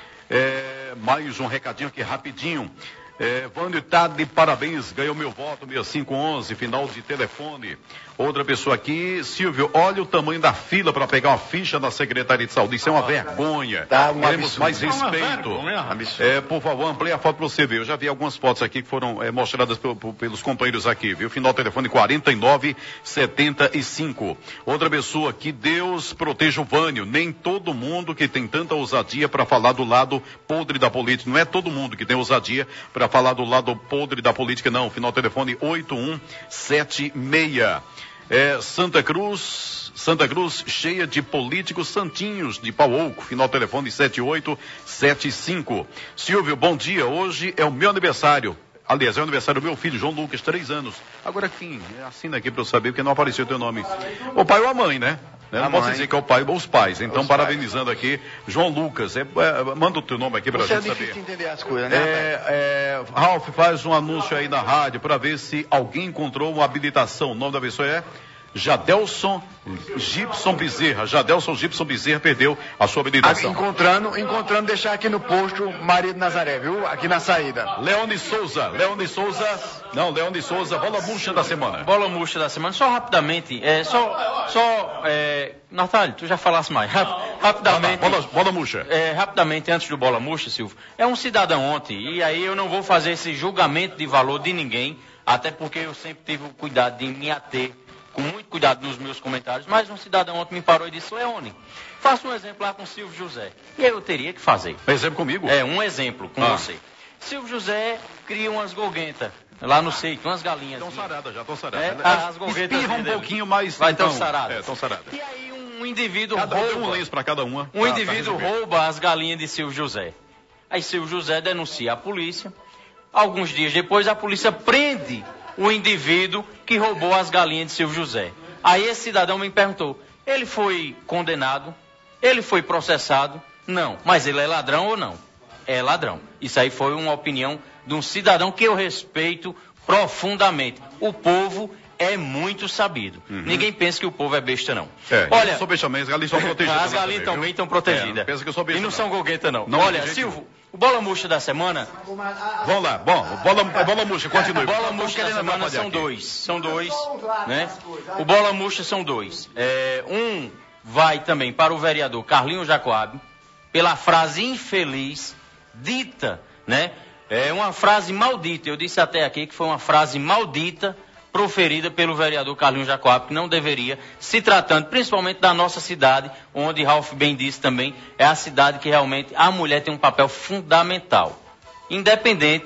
É, mais um recadinho aqui rapidinho. É, Vânio tá de parabéns, ganhou meu voto, seis cinco um um, final de telefone. Outra pessoa aqui, Silvio, olha o tamanho da fila para pegar uma ficha na Secretaria de Saúde, isso é uma vergonha. Tá, um Queremos absurdo. mais respeito. É, por favor, amplie a foto para você ver. Eu já vi algumas fotos aqui que foram é, mostradas pelo, pelos companheiros aqui, viu? Final telefone quarenta e nove setenta e cinco. Outra pessoa, que Deus proteja o Vânio. Nem todo mundo que tem tanta ousadia para falar do lado podre da política. Não é todo mundo que tem ousadia para falar do lado podre da política, não. Final telefone oito um sete seis. É, Santa Cruz, Santa Cruz cheia de políticos santinhos de pau oco, final telefone sete oito sete cinco. Silvio, bom dia, hoje é o meu aniversário, aliás, é o aniversário do meu filho, João Lucas, três anos. Agora quem? Assina aqui para eu saber, porque não apareceu o teu nome. O pai ou a mãe, né? Não posso dizer que é o pai ou os pais. Então, os parabenizando pais. Aqui, João Lucas. É, é, manda o teu nome aqui para a gente saber. É difícil entender as coisas, né? É, é, Ralf, faz um anúncio aí na rádio para ver se alguém encontrou uma habilitação. O nome da pessoa é Jadelson Gibson Bezerra. Jadelson Gibson Bezerra perdeu a sua habilitação. Encontrando, encontrando, deixar aqui no posto Maria de Nazaré, viu? Aqui na saída. Leone Souza, Leone Souza, não, Leone Souza, bola murcha da semana. Bola murcha da semana, só rapidamente, é, só, só, é, Natália, tu já falasse mais, Rap, rapidamente. Bola, bola murcha. É, rapidamente, antes do bola murcha, Silvio, é um cidadão ontem, e aí eu não vou fazer esse julgamento de valor de ninguém, até porque eu sempre tive o cuidado de me ater com muito cuidado nos meus comentários, mas um cidadão ontem me parou e disse: Leone, faça um exemplo lá com o Silvio José. E aí eu teria que fazer. Um exemplo comigo? É, um exemplo com ah. você. Silvio José cria umas golguentas lá no seito, umas galinhas. Estão saradas já, estão saradas. É, as golguetas espirram um pouquinho mais. Vai tão saradas. É, estão saradas. E aí um indivíduo cada rouba. Um lenço para cada uma. Um tá, indivíduo tá rouba as galinhas de Silvio José. Aí Silvio José denuncia a polícia. Alguns dias depois a polícia prende o indivíduo que roubou as galinhas de Silvio José. Aí esse cidadão me perguntou, ele foi condenado? Ele foi processado? Não. Mas ele é ladrão ou não? É ladrão. Isso aí foi uma opinião de um cidadão que eu respeito profundamente. O povo é muito sabido. Uhum. Ninguém pensa que o povo é besta, não. É, olha, eu sou besta mesmo, as galinhas estão protegidas. As galinhas também, também estão protegidas. É, pensa que eu sou besta, e não, não são golgueta, não. não. Olha, Silvio, o bola murcha da semana... Vamos lá, bom, bola, bola murcha, continue. O bola murcha da semana são aqui. dois. São dois, né? O bola murcha são dois. É, um vai também para o vereador Carlinhos Jacob, pela frase infeliz, dita, né? É uma frase maldita. Eu disse até aqui que foi uma frase maldita proferida pelo vereador Carlinhos Jacob, que não deveria, se tratando principalmente da nossa cidade, onde Ralf bem disse também, é a cidade que realmente a mulher tem um papel fundamental. Independente, né,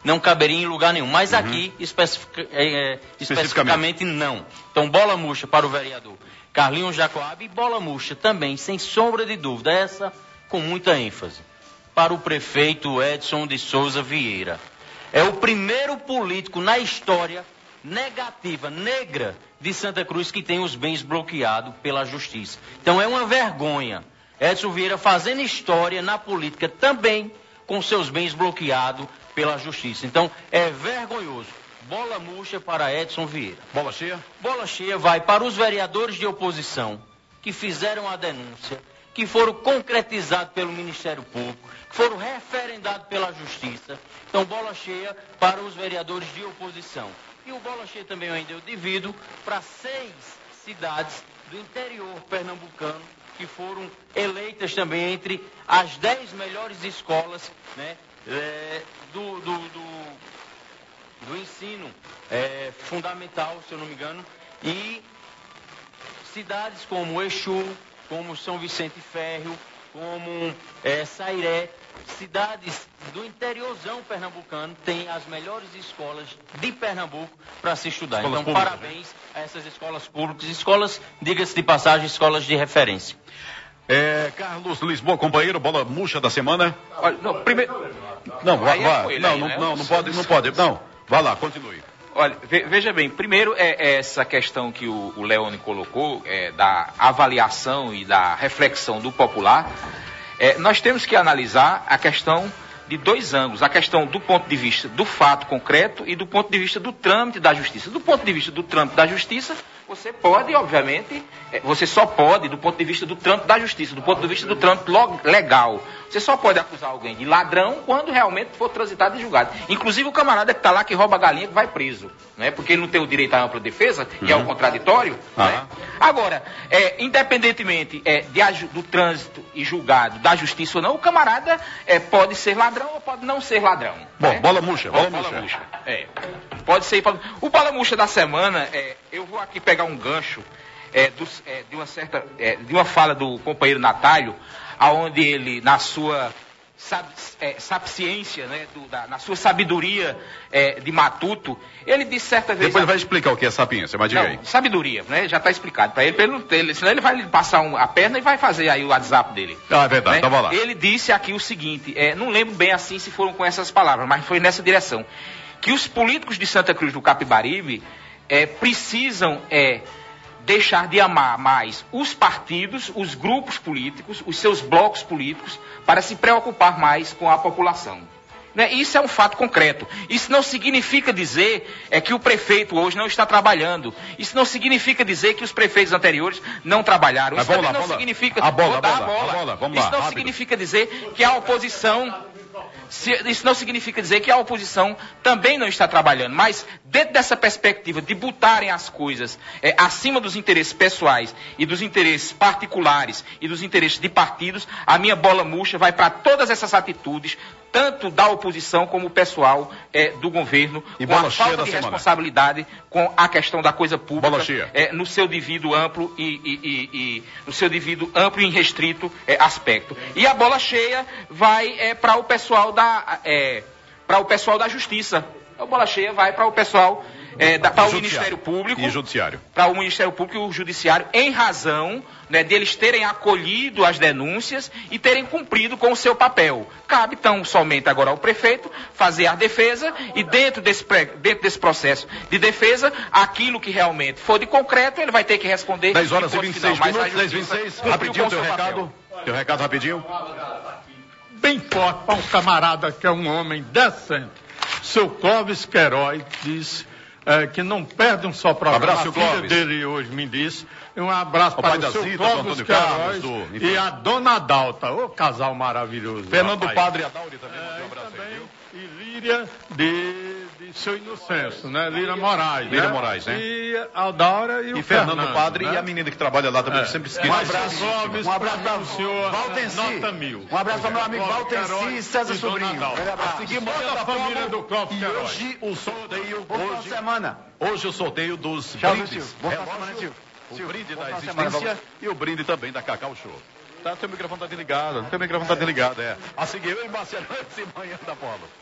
não caberia em lugar nenhum. Mas Uhum. aqui, especific, é, é, especificamente, não. Então, bola murcha para o vereador Carlinhos Jacoab e bola murcha também, sem sombra de dúvida, essa com muita ênfase, para o prefeito Edson de Souza Vieira. É o primeiro político na história negativa, negra, de Santa Cruz que tem os bens bloqueados pela justiça. Então é uma vergonha. Edson Vieira fazendo história na política também com seus bens bloqueados pela justiça. Então é vergonhoso. Bola murcha para Edson Vieira. Bola cheia? Bola cheia vai para os vereadores de oposição que fizeram a denúncia, que foram concretizados pelo Ministério Público, que foram referendados pela Justiça. Então, bola cheia para os vereadores de oposição. E o bola cheia também eu ainda eu divido para seis cidades do interior pernambucano que foram eleitas também entre as dez melhores escolas, né, é, do, do, do, do ensino é, fundamental, se eu não me engano, e cidades como Exu, como São Vicente Férreo, como é, Sairé, cidades do interiorzão pernambucano têm as melhores escolas de Pernambuco para se estudar. Escolas então, públicas, parabéns né? a essas escolas públicas, escolas, diga-se de passagem, escolas de referência. É, Carlos Lisboa, companheiro, bola murcha da semana. Olha, não, primeiro... Não, vá, Aí é vá. com ele não, aí, não, né? não, não pode, não pode. Não, vá lá, continue. Olha, ve- veja bem, primeiro é, é essa questão que o, o Leone colocou, é, da avaliação e da reflexão do popular. É, nós temos que analisar a questão de dois ângulos, a questão do ponto de vista do fato concreto e do ponto de vista do trâmite da justiça. Do ponto de vista do trâmite da justiça, você pode, obviamente, é, você só pode, do ponto de vista do trâmite da justiça, do ponto de vista do trâmite lo- legal, você só pode acusar alguém de ladrão quando realmente for transitado e julgado. Inclusive o camarada que está lá, que rouba a galinha, que vai preso, né? Porque ele não tem o direito à ampla defesa, que Uhum. é o contraditório. Ah. Né? Agora, é, independentemente é, de, aju- do trânsito e julgado da justiça ou não, o camarada é, pode ser ladrão ou pode não ser ladrão. Bom, né? bola murcha, bola, Bola murcha. murcha. É. Pode ser. pode- O bola murcha da semana, é, eu vou aqui pegar um gancho é, dos- é, de uma certa, é, de uma fala do companheiro Natálio, aonde ele, na sua sab, é, sapiência, né, do, da, na sua sabedoria é, de matuto, ele disse certa vez. Depois ele vai explicar o que é sapiência, mas diga Não, aí. sabedoria, né? Já está explicado para ele, pra ele, não ter- ele, senão ele vai lhe passar um- a perna e vai fazer aí o WhatsApp dele. Ah, é verdade, né? então vai lá. Ele disse aqui o seguinte, é, não lembro bem assim se foram com essas palavras, mas foi nessa direção, que os políticos de Santa Cruz do Capibaribe é, precisam é, deixar de amar mais os partidos, os grupos políticos, os seus blocos políticos, para se preocupar mais com a população. Né? Isso é um fato concreto. Isso não significa dizer é, que o prefeito hoje não está trabalhando. Isso não significa dizer que os prefeitos anteriores não trabalharam. Mas Isso vamos também lá, não bola. significa... A bola, Vou a dar bola, a bola, vamos Isso lá, não rápido. significa dizer que a oposição... Se- isso não significa dizer que a oposição também não está trabalhando, mas dentro dessa perspectiva de botarem as coisas é, acima dos interesses pessoais e dos interesses particulares e dos interesses de partidos, a minha bola murcha vai para todas essas atitudes, tanto da oposição como o pessoal é, do governo, E com bola a cheia falta da de semana. responsabilidade com a questão da coisa pública, Bola cheia. é, no seu devido amplo e, e- e- e- no seu devido amplo e restrito é, aspecto. E a bola cheia vai é, para o pessoal da é, para o pessoal da justiça. A bola cheia vai para o pessoal é, da, para o Judiciário. Ministério Público, E judiciário. para o Ministério Público e o Judiciário, em razão né, deles terem acolhido as denúncias e terem cumprido com o seu papel. Cabe então somente agora ao prefeito fazer a defesa e dentro desse, pre- dentro desse processo de defesa, aquilo que realmente for de concreto, ele vai ter que responder. dez horas em e ponto vinte e seis final. Mas a minutos, dez e vinte e seis. justiça cumpriu Rapidinho com teu seu papel. recado. Teu recado rapidinho. Bem forte para um camarada que é um homem decente. Seu Clóvis Queiroz disse eh, que não perde um só programa. Abraço, a seu filha Clóvis. dele hoje me disse. Um abraço O pai para da o seu Zita, do Clóvis Antônio Carlos, Queiroz do- enfim. e a dona Dalta. Ô, casal maravilhoso. Fernando rapaz. Padre Adauri também. É, mandou um e abraço aí, também, viu? e Líria de, de seu Inocêncio, né? Líria Moraes. Líria né? Moraes, né? E a Daura e o E Fernando Fernando, Padre né? e a menina que trabalha lá também, É. que sempre esquece. Um abraço, Clóvis, um abraço para para o senhor, Valtenci. nota mil. Um abraço para meu amigo Clóvis Valtenci Queiroz e César e dona Sobrinho. Dalta. Grande abraço. Seguimos Toda a família do Clóvis E Queiroz. hoje o sorteio, Bom final de hoje, semana. hoje o sorteio dos Tchau, brindes. Silvio. Bom final de Relógio, semana, Silvio. o Silvio, brinde bom da final de semana, existência e o brinde também da Cacau Show. Tá, teu microfone tá desligado, teu microfone tá desligado, é. A seguir, eu e Marcelo, esse manhã da Polo.